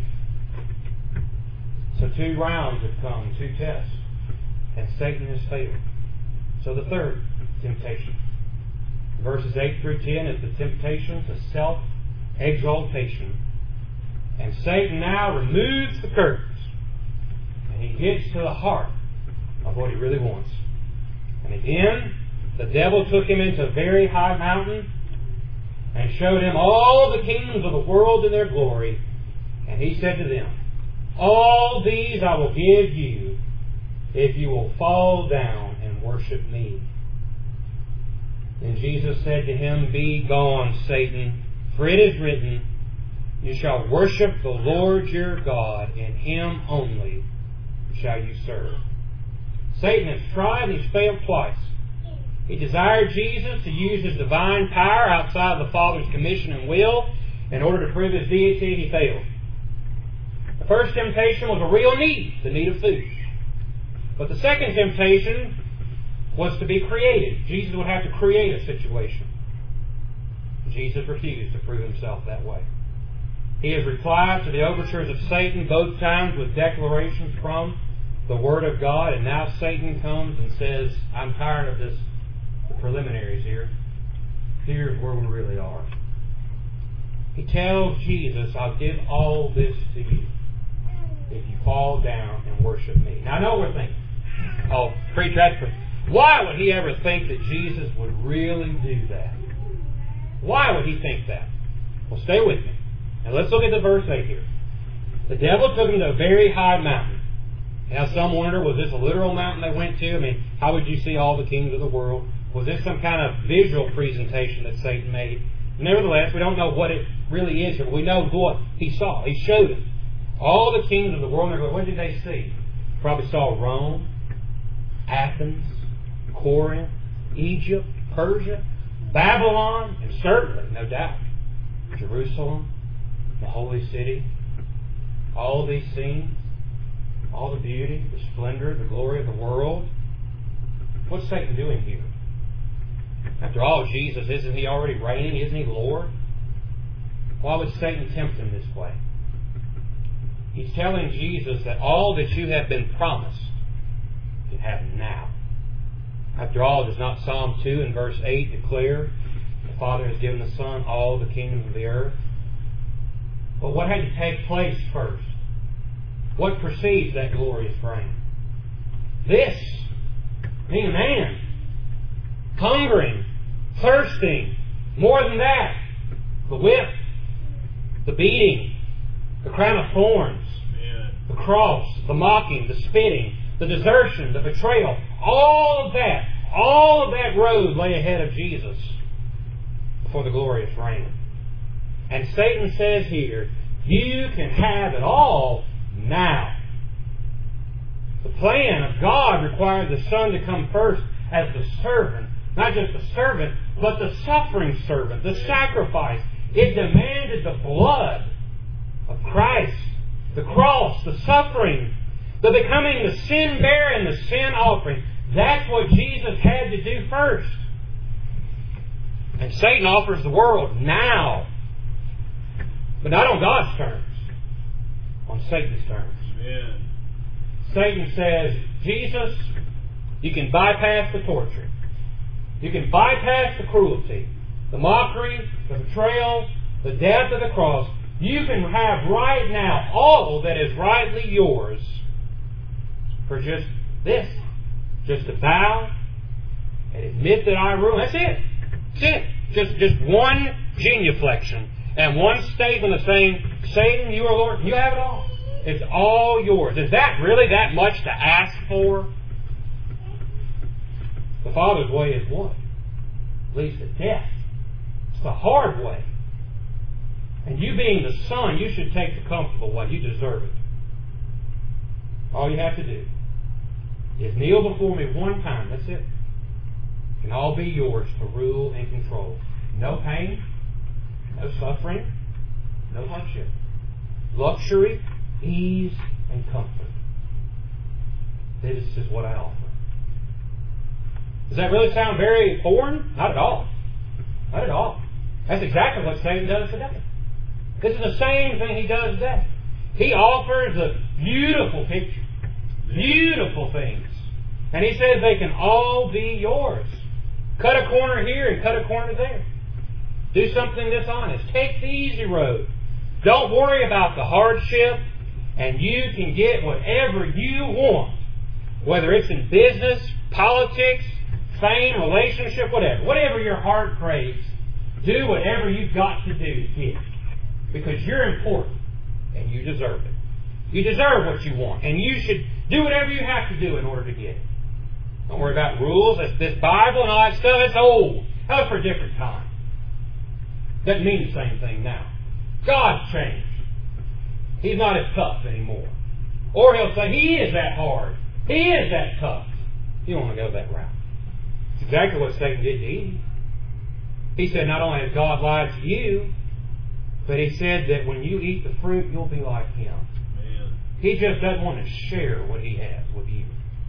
So two rounds have come, two tests, and Satan has failed. So the third temptation, verses eight through ten, is the temptation to self-exaltation. And Satan now removes the curtains, and he gets to the heart of what he really wants. And again, the devil took him into a very high mountain and showed him all the kingdoms of the world in their glory. And he said to them, all these I will give you if you will fall down and worship me. Then Jesus said to him, be gone, Satan, for it is written, you shall worship the Lord your God, and Him only shall you serve. Satan has tried and he's failed twice. He desired Jesus to use His divine power outside the Father's commission and will in order to prove His deity. He failed. The first temptation was a real need, the need of food. But the second temptation was to be created. Jesus would have to create a situation. Jesus refused to prove Himself that way. He has replied to the overtures of Satan both times with declarations from the Word of God, and now Satan comes and says, I'm tired of this, the preliminaries here. Here's where we really are. He tells Jesus, I'll give all this to you if you fall down and worship me. Now I know what we're thinking. Oh, pre-tragedy. Why would he ever think that Jesus would really do that? Why would he think that? Well, stay with me. Now let's look at the verse eight here. The devil took him to a very high mountain. Now some wonder, was this a literal mountain they went to? I mean, how would you see all the kings of the world? Was this some kind of visual presentation that Satan made? Nevertheless, we don't know what it really is, but we know what he saw. He showed him all the kings of the world. What did they see? Probably saw Rome, Athens, Corinth, Egypt, Persia, Babylon, and certainly, no doubt, Jerusalem, the holy city. All these scenes, all the beauty, the splendor, the glory of the world. What's Satan doing here? After all, Jesus, isn't He already reigning? Isn't He Lord? Why would Satan tempt Him this way? He's telling Jesus that all that you have been promised, you have now. After all, does not Psalm two and verse eight declare, the Father has given the Son all the kingdoms of the earth? But what had to take place first? What precedes that glorious reign? This, being a man, hungering, thirsting, more than that, the whip, the beating, the crown of thorns, yeah. the cross, the mocking, the spitting, the desertion, the betrayal, all of that, all of that road lay ahead of Jesus before the glorious reign. And Satan says here, you can have it all now. The plan of God required the Son to come first as the servant. Not just the servant, but the suffering servant, the sacrifice. It demanded the blood of Christ. the cross, the suffering, the becoming the sin bearer and the sin offering. That's what Jesus had to do first. And Satan offers the world now. But not on God's terms. On Satan's terms. Amen. Satan says, Jesus, you can bypass the torture. You can bypass the cruelty, the mockery, the betrayal, the death of the cross. You can have right now all that is rightly yours for just this. Just to bow and admit that I rule. That's it. That's it. Just, just one genuflection and one statement of saying, Satan, you are Lord. You have it all. It's all yours. Is that really that much to ask for? The Father's way is what? Leads to death. It's the hard way. And you being the Son, you should take the comfortable way. You deserve it. All you have to do is kneel before me one time. That's it. It can all be yours to rule and control. No pain, no suffering, no hardship. Luxury, ease, and comfort. This is what I offer. Does that really sound very foreign? Not at all. Not at all. That's exactly what Satan does today. This is the same thing he does today. He offers a beautiful picture. Beautiful things. And he says they can all be yours. Cut a corner here and cut a corner there. Do something dishonest. Take the easy road. Don't worry about the hardship, and you can get whatever you want. Whether it's in business, politics, fame, relationship, whatever. Whatever your heart craves, do whatever you've got to do to get it. Because you're important, and you deserve it. You deserve what you want, and you should do whatever you have to do in order to get it. Don't worry about rules. That's this Bible and all that stuff. It's old. That was for a different time. Doesn't mean the same thing now. God's changed. He's not as tough anymore. Or he'll say, He is that hard. He is that tough. You don't want to go that route. It's exactly what Satan did to Eve. He said not only has God lied to you, but he said that when you eat the fruit, you'll be like him. Man. He just doesn't want to share what he has with you.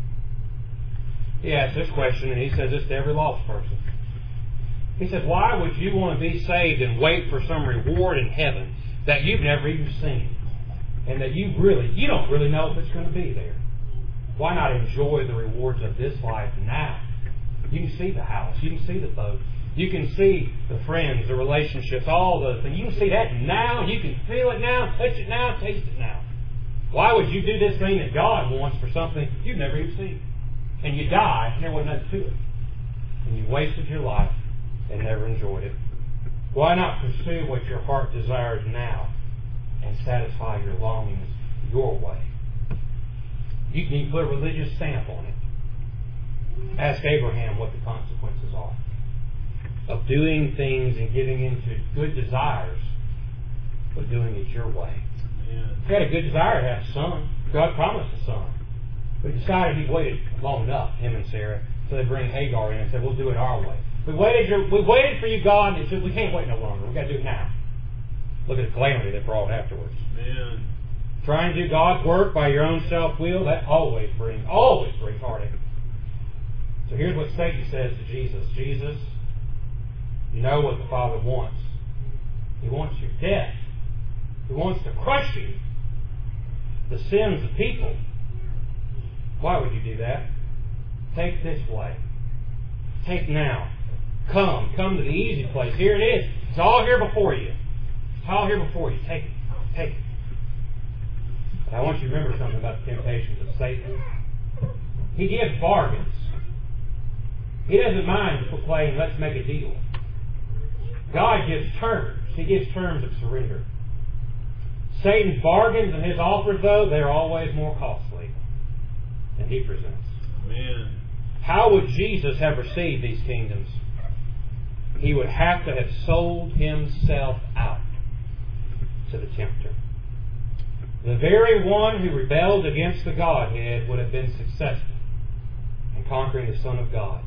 He asks this question, and he says this to every lost person. He says, why would you want to be saved and wait for some reward in heaven that you've never even seen? And that you really, you don't really know if it's going to be there. Why not enjoy the rewards of this life now? You can see the house. You can see the boat. You can see the friends, the relationships, all those things. You can see that now. You can feel it now, touch it now, taste it now. Why would you do this thing that God wants for something you've never even seen? And you die, and there wasn't nothing to it. And you wasted your life and never enjoyed it. Why not pursue what your heart desires now and satisfy your longings your way? You can even put a religious stamp on it. Ask Abraham what the consequences are of doing things and giving into good desires, but doing it your way. Yeah. He had a good desire to have a son. God promised a son. But he decided he waited long enough, him and Sarah, so they bring Hagar in and said, we'll do it our way. We waited we waited for you, God, and he said, we can't wait no longer. We've got to do it now. Look at the calamity that brought afterwards. Man. Trying to do God's work by your own self-will, that always brings, always brings heartache. So here's what Satan says to Jesus. Jesus, you know what the Father wants. He wants your death. He wants to crush you. The sins of people. Why would you do that? Take this way. Take now. Come. Come to the easy place. Here it is. It's all here before you. It's all here before you. Take it. Take it. But I want you to remember something about the temptations of Satan. He gives bargains. He doesn't mind to playing, let's make a deal. God gives terms. He gives terms of surrender. Satan's bargains and his offers, though, they're always more costly than he presents. Amen. How would Jesus have received these kingdoms? He would have to have sold himself out to the tempter. The very one who rebelled against the Godhead would have been successful in conquering the Son of God.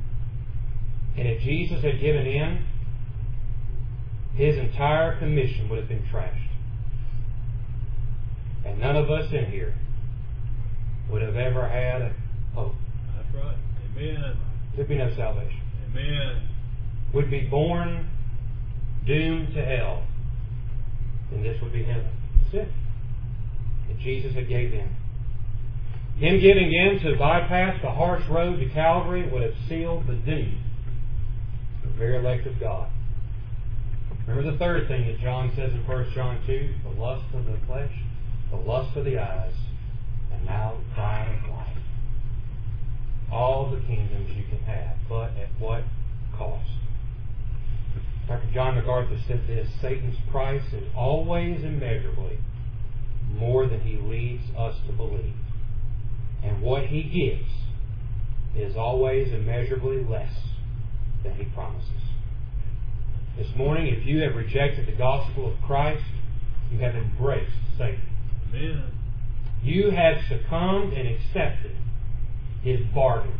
And if Jesus had given in, his entire commission would have been trashed. And none of us in here would have ever had a hope. That's right. Amen. There'd be no salvation. Amen. Would be born doomed to hell. And this would be heaven. That's it. That Jesus had gave in. Him giving in to bypass the harsh road to Calvary would have sealed the doom of the very elect of God. Remember the third thing that John says in First John two, the lust of the flesh, the lust of the eyes, and now the pride of life. All the kingdoms you can have, but at what cost? Doctor John MacArthur said this, Satan's price is always immeasurably more than he leads us to believe. And what he gives is always immeasurably less than he promises. This morning, if you have rejected the gospel of Christ, you have embraced Satan. Amen. You have succumbed and accepted his bargains.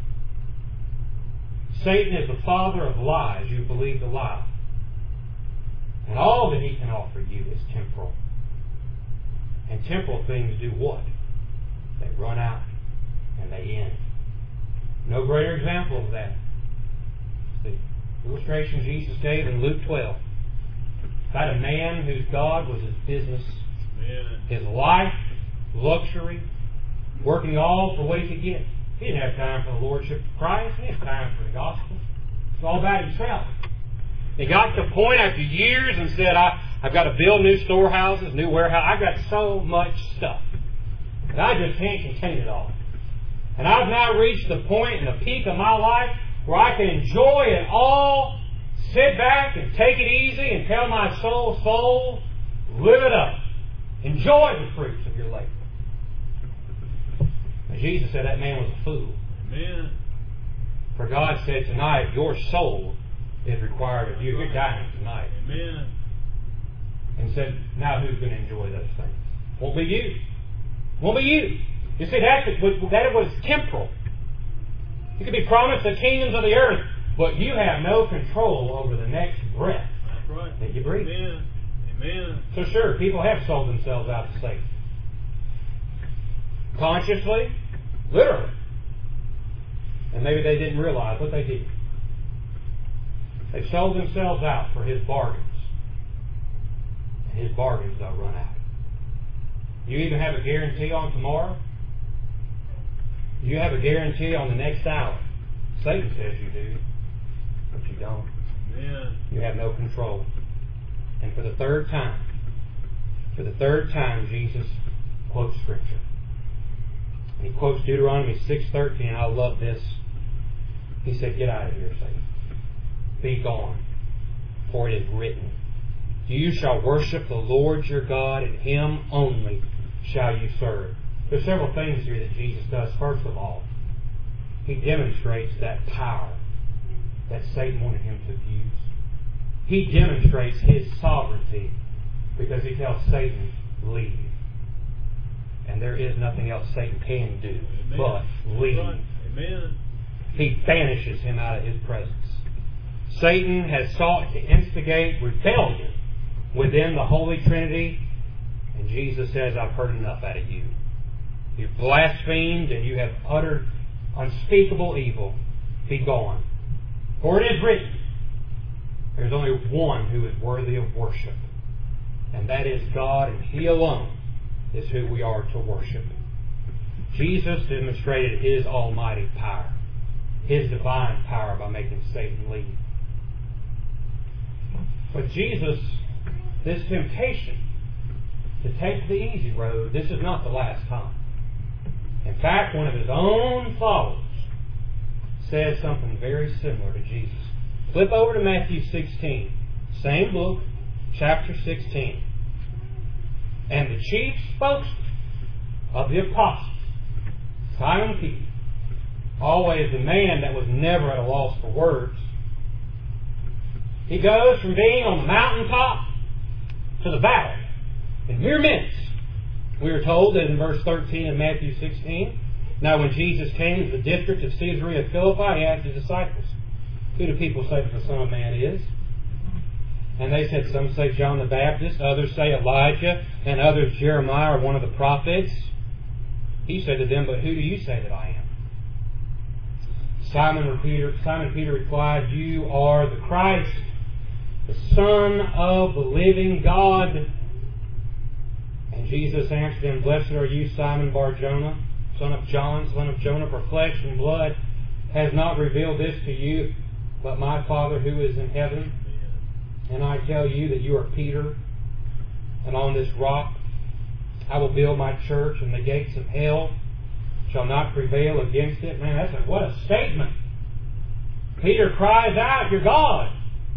Satan is the father of lies. You believe the lie. And all that he can offer you is temporal. And temporal things do what? They run out and they end. No greater example of that. The illustration Jesus gave in Luke twelve about a man whose God was his business, Amen. His life, luxury, working all for what he could get. He didn't have time for the Lordship of Christ. He didn't have time for the gospel. It's all about himself. He got to the point after years and said, I, I've got to build new storehouses, new warehouse. I've got so much stuff. And I just can't contain it all. And I've now reached the point in the peak of my life where I can enjoy it all, sit back and take it easy and tell my soul, soul, live it up. Enjoy the fruits of your labor. And Jesus said that man was a fool. Amen. For God said tonight, your soul is required of you. You're dying tonight. Amen. And said, now who's going to enjoy those things? Won't be you. Won't be you. You see, that, that was temporal. You could be promised the kingdoms of the earth, but you have no control over the next breath That's right. that you breathe. Amen. Amen. So sure, people have sold themselves out to Satan. Consciously, literally. And maybe they didn't realize what they did. They sold themselves out for his bargains. And his bargains don't run out. You even have a guarantee on tomorrow. You have a guarantee on the next hour. Satan says you do, but you don't. Amen. You have no control. And for the third time, for the third time, Jesus quotes Scripture. And he quotes Deuteronomy six thirteen. I love this. He said, get out of here, Satan. Be gone. For it is written, you shall worship the Lord your God, and Him only shall you serve. There's several things here that Jesus does. First of all, He demonstrates that power that Satan wanted him to abuse. He demonstrates His sovereignty because He tells Satan, leave. And there is nothing else Satan can do Amen. but leave. Right. Amen. He banishes him out of His presence. Satan has sought to instigate rebellion within the Holy Trinity, and Jesus says, I've heard enough out of you. You've blasphemed and you have uttered unspeakable evil. Be gone. For it is written, there's only one who is worthy of worship, and that is God, and He alone is who we are to worship. Jesus demonstrated His almighty power, His divine power, by making Satan leave. But Jesus, this temptation to take the easy road, this is not the last time. In fact, one of His own followers says something very similar to Jesus. Flip over to Matthew sixteen. Same book, chapter sixteen. And the chief spokesman of the apostles, Simon Peter, always the man that was never at a loss for words, he goes from being on the mountaintop to the valley in mere minutes. We are told that in verse thirteen of Matthew sixteen, now when Jesus came to the district of Caesarea Philippi, He asked His disciples, who do people say that the Son of Man is? And they said, some say John the Baptist, others say Elijah, and others Jeremiah or one of the prophets. He said to them, but who do you say that I am? Simon Peter, Simon Peter replied, you are the Christ, the Son of the living God. And Jesus answered him, blessed are you, Simon Bar-Jonah, son of John, son of Jonah, for flesh and blood has not revealed this to you, but my Father who is in heaven. And I tell you that you are Peter, and on this rock I will build my church, and the gates of hell shall not prevail against it. Man, that's a, what a statement. Peter cries out, you're God.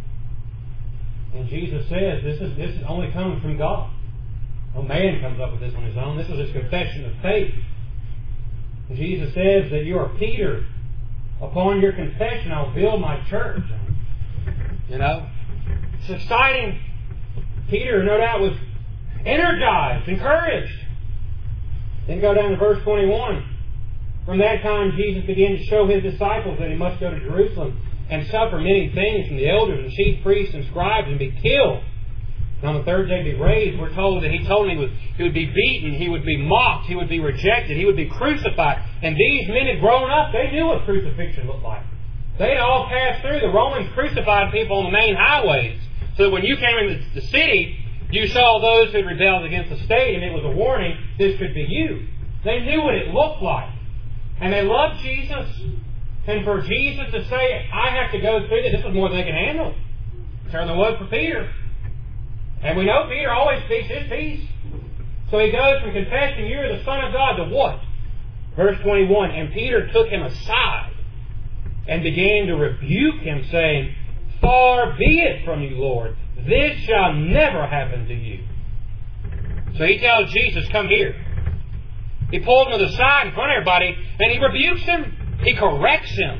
And Jesus says, this is this only comes from God. No man comes up with this on his own. This is his confession of faith. And Jesus says that you are Peter. Upon your confession, I'll build my church. You know, it's exciting. Peter, no doubt, was energized, encouraged. Then go down to verse twenty-one. From that time, Jesus began to show his disciples that he must go to Jerusalem and suffer many things from the elders and chief priests and scribes and be killed. And on the third day be raised. We're told that he told them he would, he would be beaten, he would be mocked, he would be rejected, he would be crucified. And these men had grown up. They knew what crucifixion looked like. They'd all passed through. The Romans crucified people on the main highways. So that when you came into the city, you saw those who had rebelled against the state, and it was a warning, this could be you. They knew what it looked like. And they loved Jesus. And for Jesus to say, I have to go through this, this was more than they could handle. It certainly was for Peter. And we know Peter always speaks his peace. So he goes from confessing, you are the Son of God, to what? Verse twenty-one, and Peter took him aside and began to rebuke him, saying, far be it from you, Lord. This shall never happen to you. So he tells Jesus, come here. He pulls him to the side in front of everybody, and he rebukes him. He corrects him.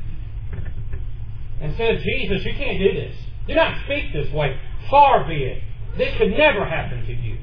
And says, Jesus, you can't do this. Do not speak this way. Far be it. This could never happen to you.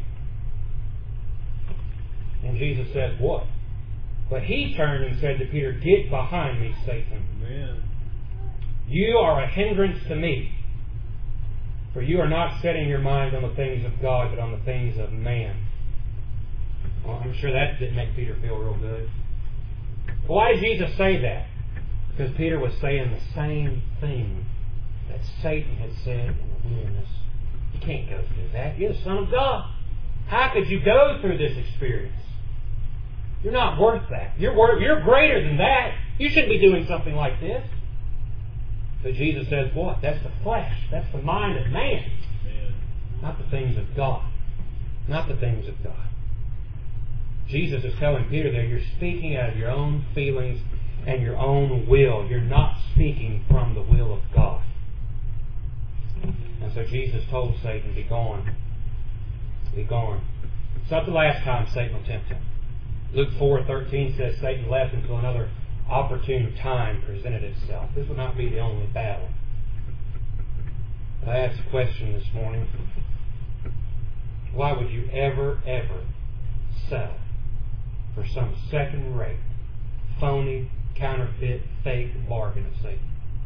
And Jesus said, what? But he turned and said to Peter, get behind me, Satan. Amen. You are a hindrance to me. For you are not setting your mind on the things of God, but on the things of man. Well, I'm sure that didn't make Peter feel real good. Why did Jesus say that? Because Peter was saying the same thing that Satan had said in the wilderness. You can't go through that. You're the Son of God. How could you go through this experience? You're not worth that. You're worth, you're greater than that. You shouldn't be doing something like this. But Jesus says, what? That's the flesh. That's the mind of man. Amen. Not the things of God. Not the things of God. Jesus is telling Peter there, you're speaking out of your own feelings and your own will. You're not speaking from the will of God. And so Jesus told Satan, be gone. Be gone. It's not the last time Satan will tempt him. Luke four thirteen says Satan left until another opportune time presented itself. This will not be the only battle. But I asked a question this morning. Why would you ever, ever settle for some second-rate, phony, counterfeit, fake bargain of Satan?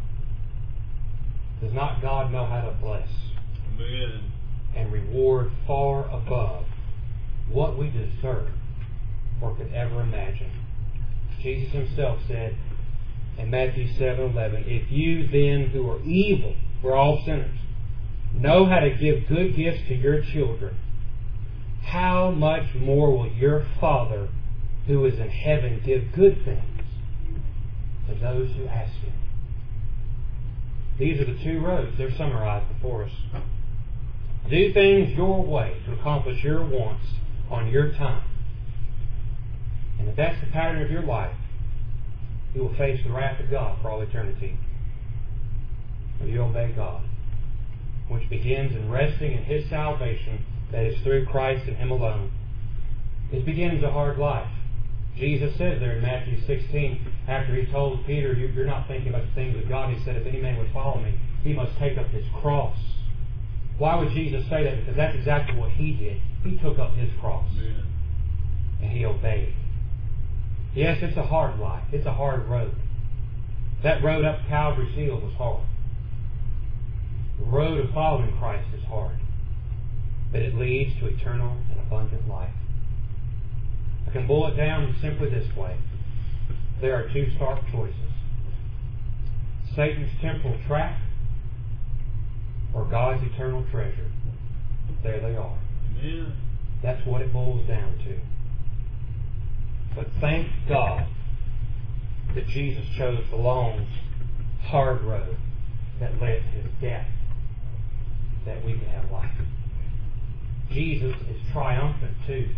Does not God know how to bless Amen. and reward far above what we deserve or could ever imagine? Jesus himself said in Matthew seven eleven, if you then who are evil, we're all sinners, know how to give good gifts to your children, how much more will your Father who is in heaven give good things to those who ask Him? These are the two roads. They're summarized before us. Do things your way to accomplish your wants on your time. And if that's the pattern of your life, you will face the wrath of God for all eternity. Or you obey God, which begins in resting in His salvation that is through Christ and Him alone. It begins a hard life. Jesus says there in Matthew sixteen, after He told Peter, you're not thinking about the things of God, He said, if any man would follow me, he must take up his cross. Why would Jesus say that? Because that's exactly what He did. He took up His cross. Amen. And He obeyed. Yes, it's a hard life. It's a hard road. That road up Calvary's Hill was hard. The road of following Christ is hard, but it leads to eternal and abundant life. I can boil it down simply this way. There are two stark choices. Satan's temporal trap or God's eternal treasure. There they are. Amen. That's what it boils down to. But thank God that Jesus chose the long, hard road that led to His death, that we could have life. Jesus is triumphant too,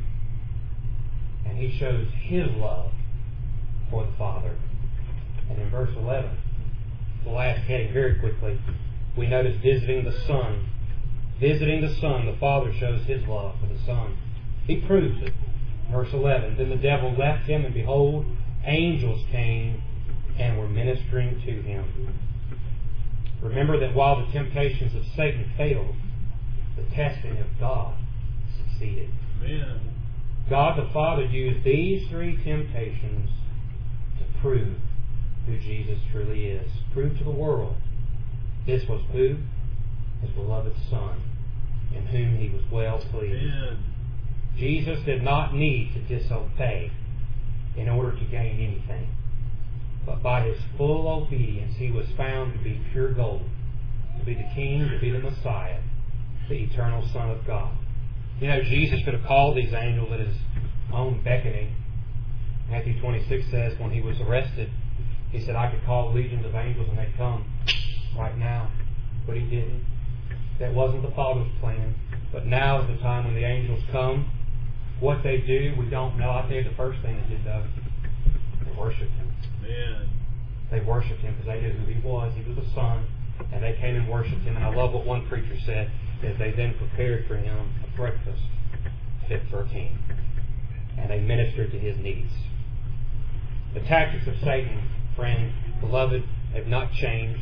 and He shows His love for the Father. And in verse eleven, the last heading, very quickly, we notice visiting the Son. Visiting the Son, the Father shows His love for the Son. He proves it. Verse eleven, then the devil left Him, and behold, angels came and were ministering to Him. Remember that while the temptations of Satan failed, the testing of God succeeded. Amen. God the Father used these three temptations to prove who Jesus truly is. Prove to the world this was who? His beloved Son, in whom He was well pleased. Amen. Jesus did not need to disobey in order to gain anything. But by His full obedience, He was found to be pure gold, to be the King, to be the Messiah, the eternal Son of God. You know, Jesus could have called these angels at His own beckoning. Matthew twenty-six says when He was arrested, He said, I could call legions of angels and they'd come right now. But He didn't. That wasn't the Father's plan. But now is the time when the angels come. What they do, we don't know. I'll tell you the first thing they did, though. They worshipped Him. Amen. They worshipped Him because they knew who He was. He was the Son. And they came and worshipped Him. And I love what one preacher said, is they then prepared for Him a breakfast fit for a king. And they ministered to His needs. The tactics of Satan, friend, beloved, have not changed.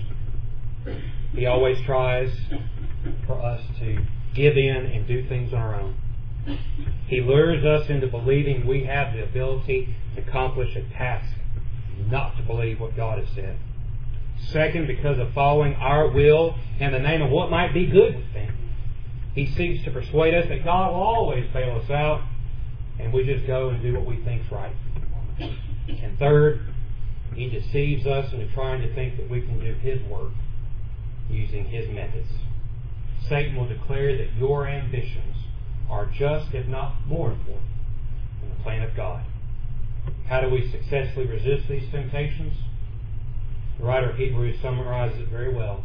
He always tries for us to give in and do things on our own. He lures us into believing we have the ability to accomplish a task, not to believe what God has said. Second, because of following our will in the name of what might be good with Him, he seeks to persuade us that God will always bail us out, and we just go and do what we think's right. And third, he deceives us into trying to think that we can do His work using His methods. Satan will declare that your ambitions are just, if not more important, than the plan of God. How do we successfully resist these temptations? The writer of Hebrews summarizes it very well.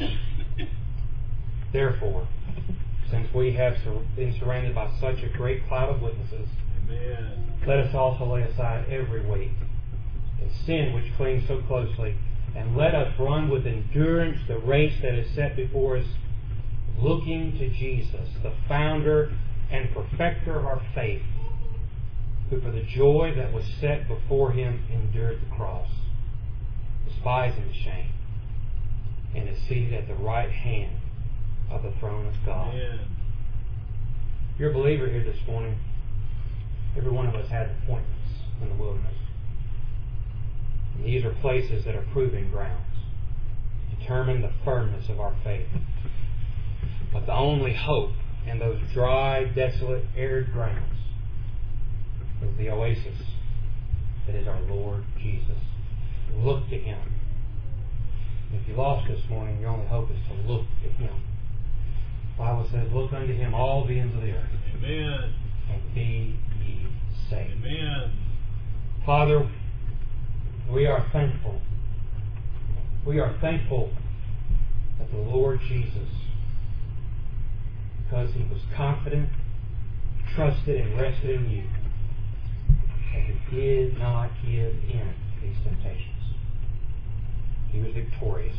Therefore, since we have been surrounded by such a great cloud of witnesses, Amen. let us also lay aside every weight and sin which clings so closely, and let us run with endurance the race that is set before us, looking to Jesus, the founder and perfecter of our faith, who for the joy that was set before Him endured the cross, despising the shame, and is seated at the right hand of the throne of God. Amen. If you're a believer here this morning, every one of us has appointments in the wilderness. And these are places that are proving grounds to determine the firmness of our faith. But the only hope in those dry, desolate, arid grounds is the oasis that is our Lord Jesus. Look to Him. If you lost this morning, your only hope is to look to Him. The Bible says, look unto Him all the ends of the earth. Amen. And be ye saved. Amen. Father, we are thankful. We are thankful that the Lord Jesus, because He was confident, trusted, and rested in You, that He did not give in to these temptations. He was victorious.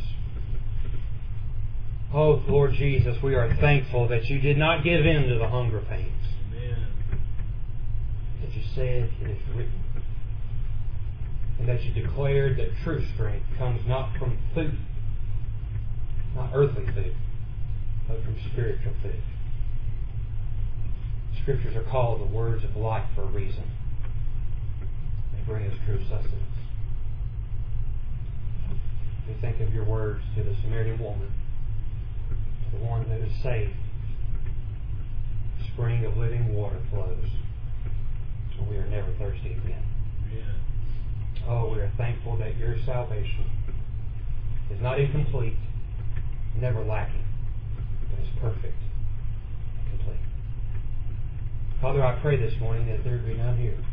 Oh, Lord Jesus, we are thankful that You did not give in to the hunger pains. Amen. That You said it is written. And that You declared that true strength comes not from food, not earthly food, but from spiritual food. Scriptures are called the words of life for a reason. They bring us true sustenance. We think of Your words to the Samaritan woman. the one that is saved. Spring of living water flows, and we are never thirsty again. Amen. Oh, we are thankful that your salvation is not incomplete, never lacking, but is perfect and complete. Father, I pray this morning that there be none here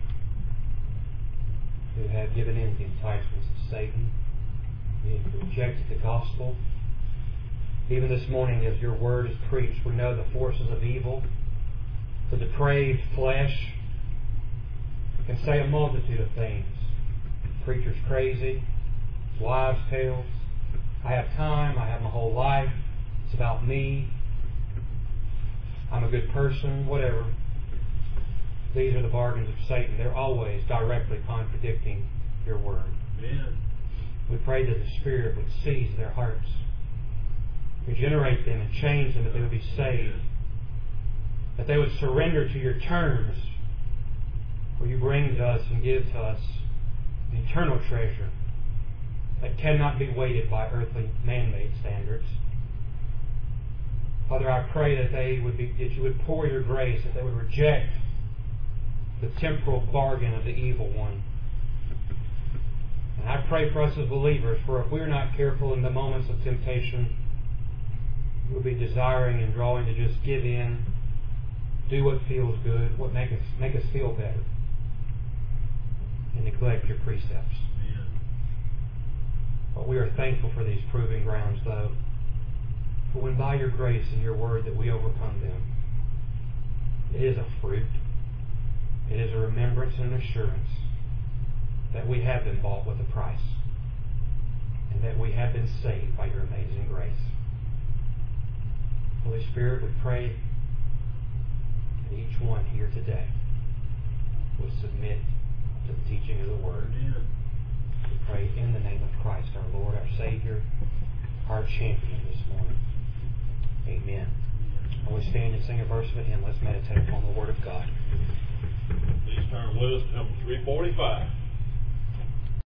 who have given in to the enticements of Satan, who have rejected the gospel. Even this morning, as your word is preached, we know the forces of evil, the depraved flesh, can say a multitude of things. Preacher's crazy, wives' tales. I have time, I have my whole life, it's about me, I'm a good person, whatever. These are the bargains of Satan. They're always directly contradicting your word. Amen. We pray that the Spirit would seize their hearts, regenerate them and change them, that they would be saved, that they would surrender to your terms, where you bring to us and give to us an eternal treasure that cannot be weighted by earthly man-made standards. Father, I pray that they would be, that you would pour your grace, that they would reject the temporal bargain of the evil one. And I pray for us as believers, for if we're not careful in the moments of temptation, we'll be desiring and drawing to just give in, do what feels good, what make us make us feel better, and neglect your precepts. Amen. But we are thankful for these proving grounds, though. For when by your grace and your word that we overcome them, it is a fruit, it is a remembrance and an assurance that we have been bought with a price, and that we have been saved by your amazing grace. Holy Spirit, we pray that each one here today will submit to the teaching of the Word. Amen. We pray in the name of Christ, our Lord, our Savior, our champion this morning. Amen. When we stand and sing a verse of a hymn, let's meditate upon the Word of God. Please turn with us to number three forty-five.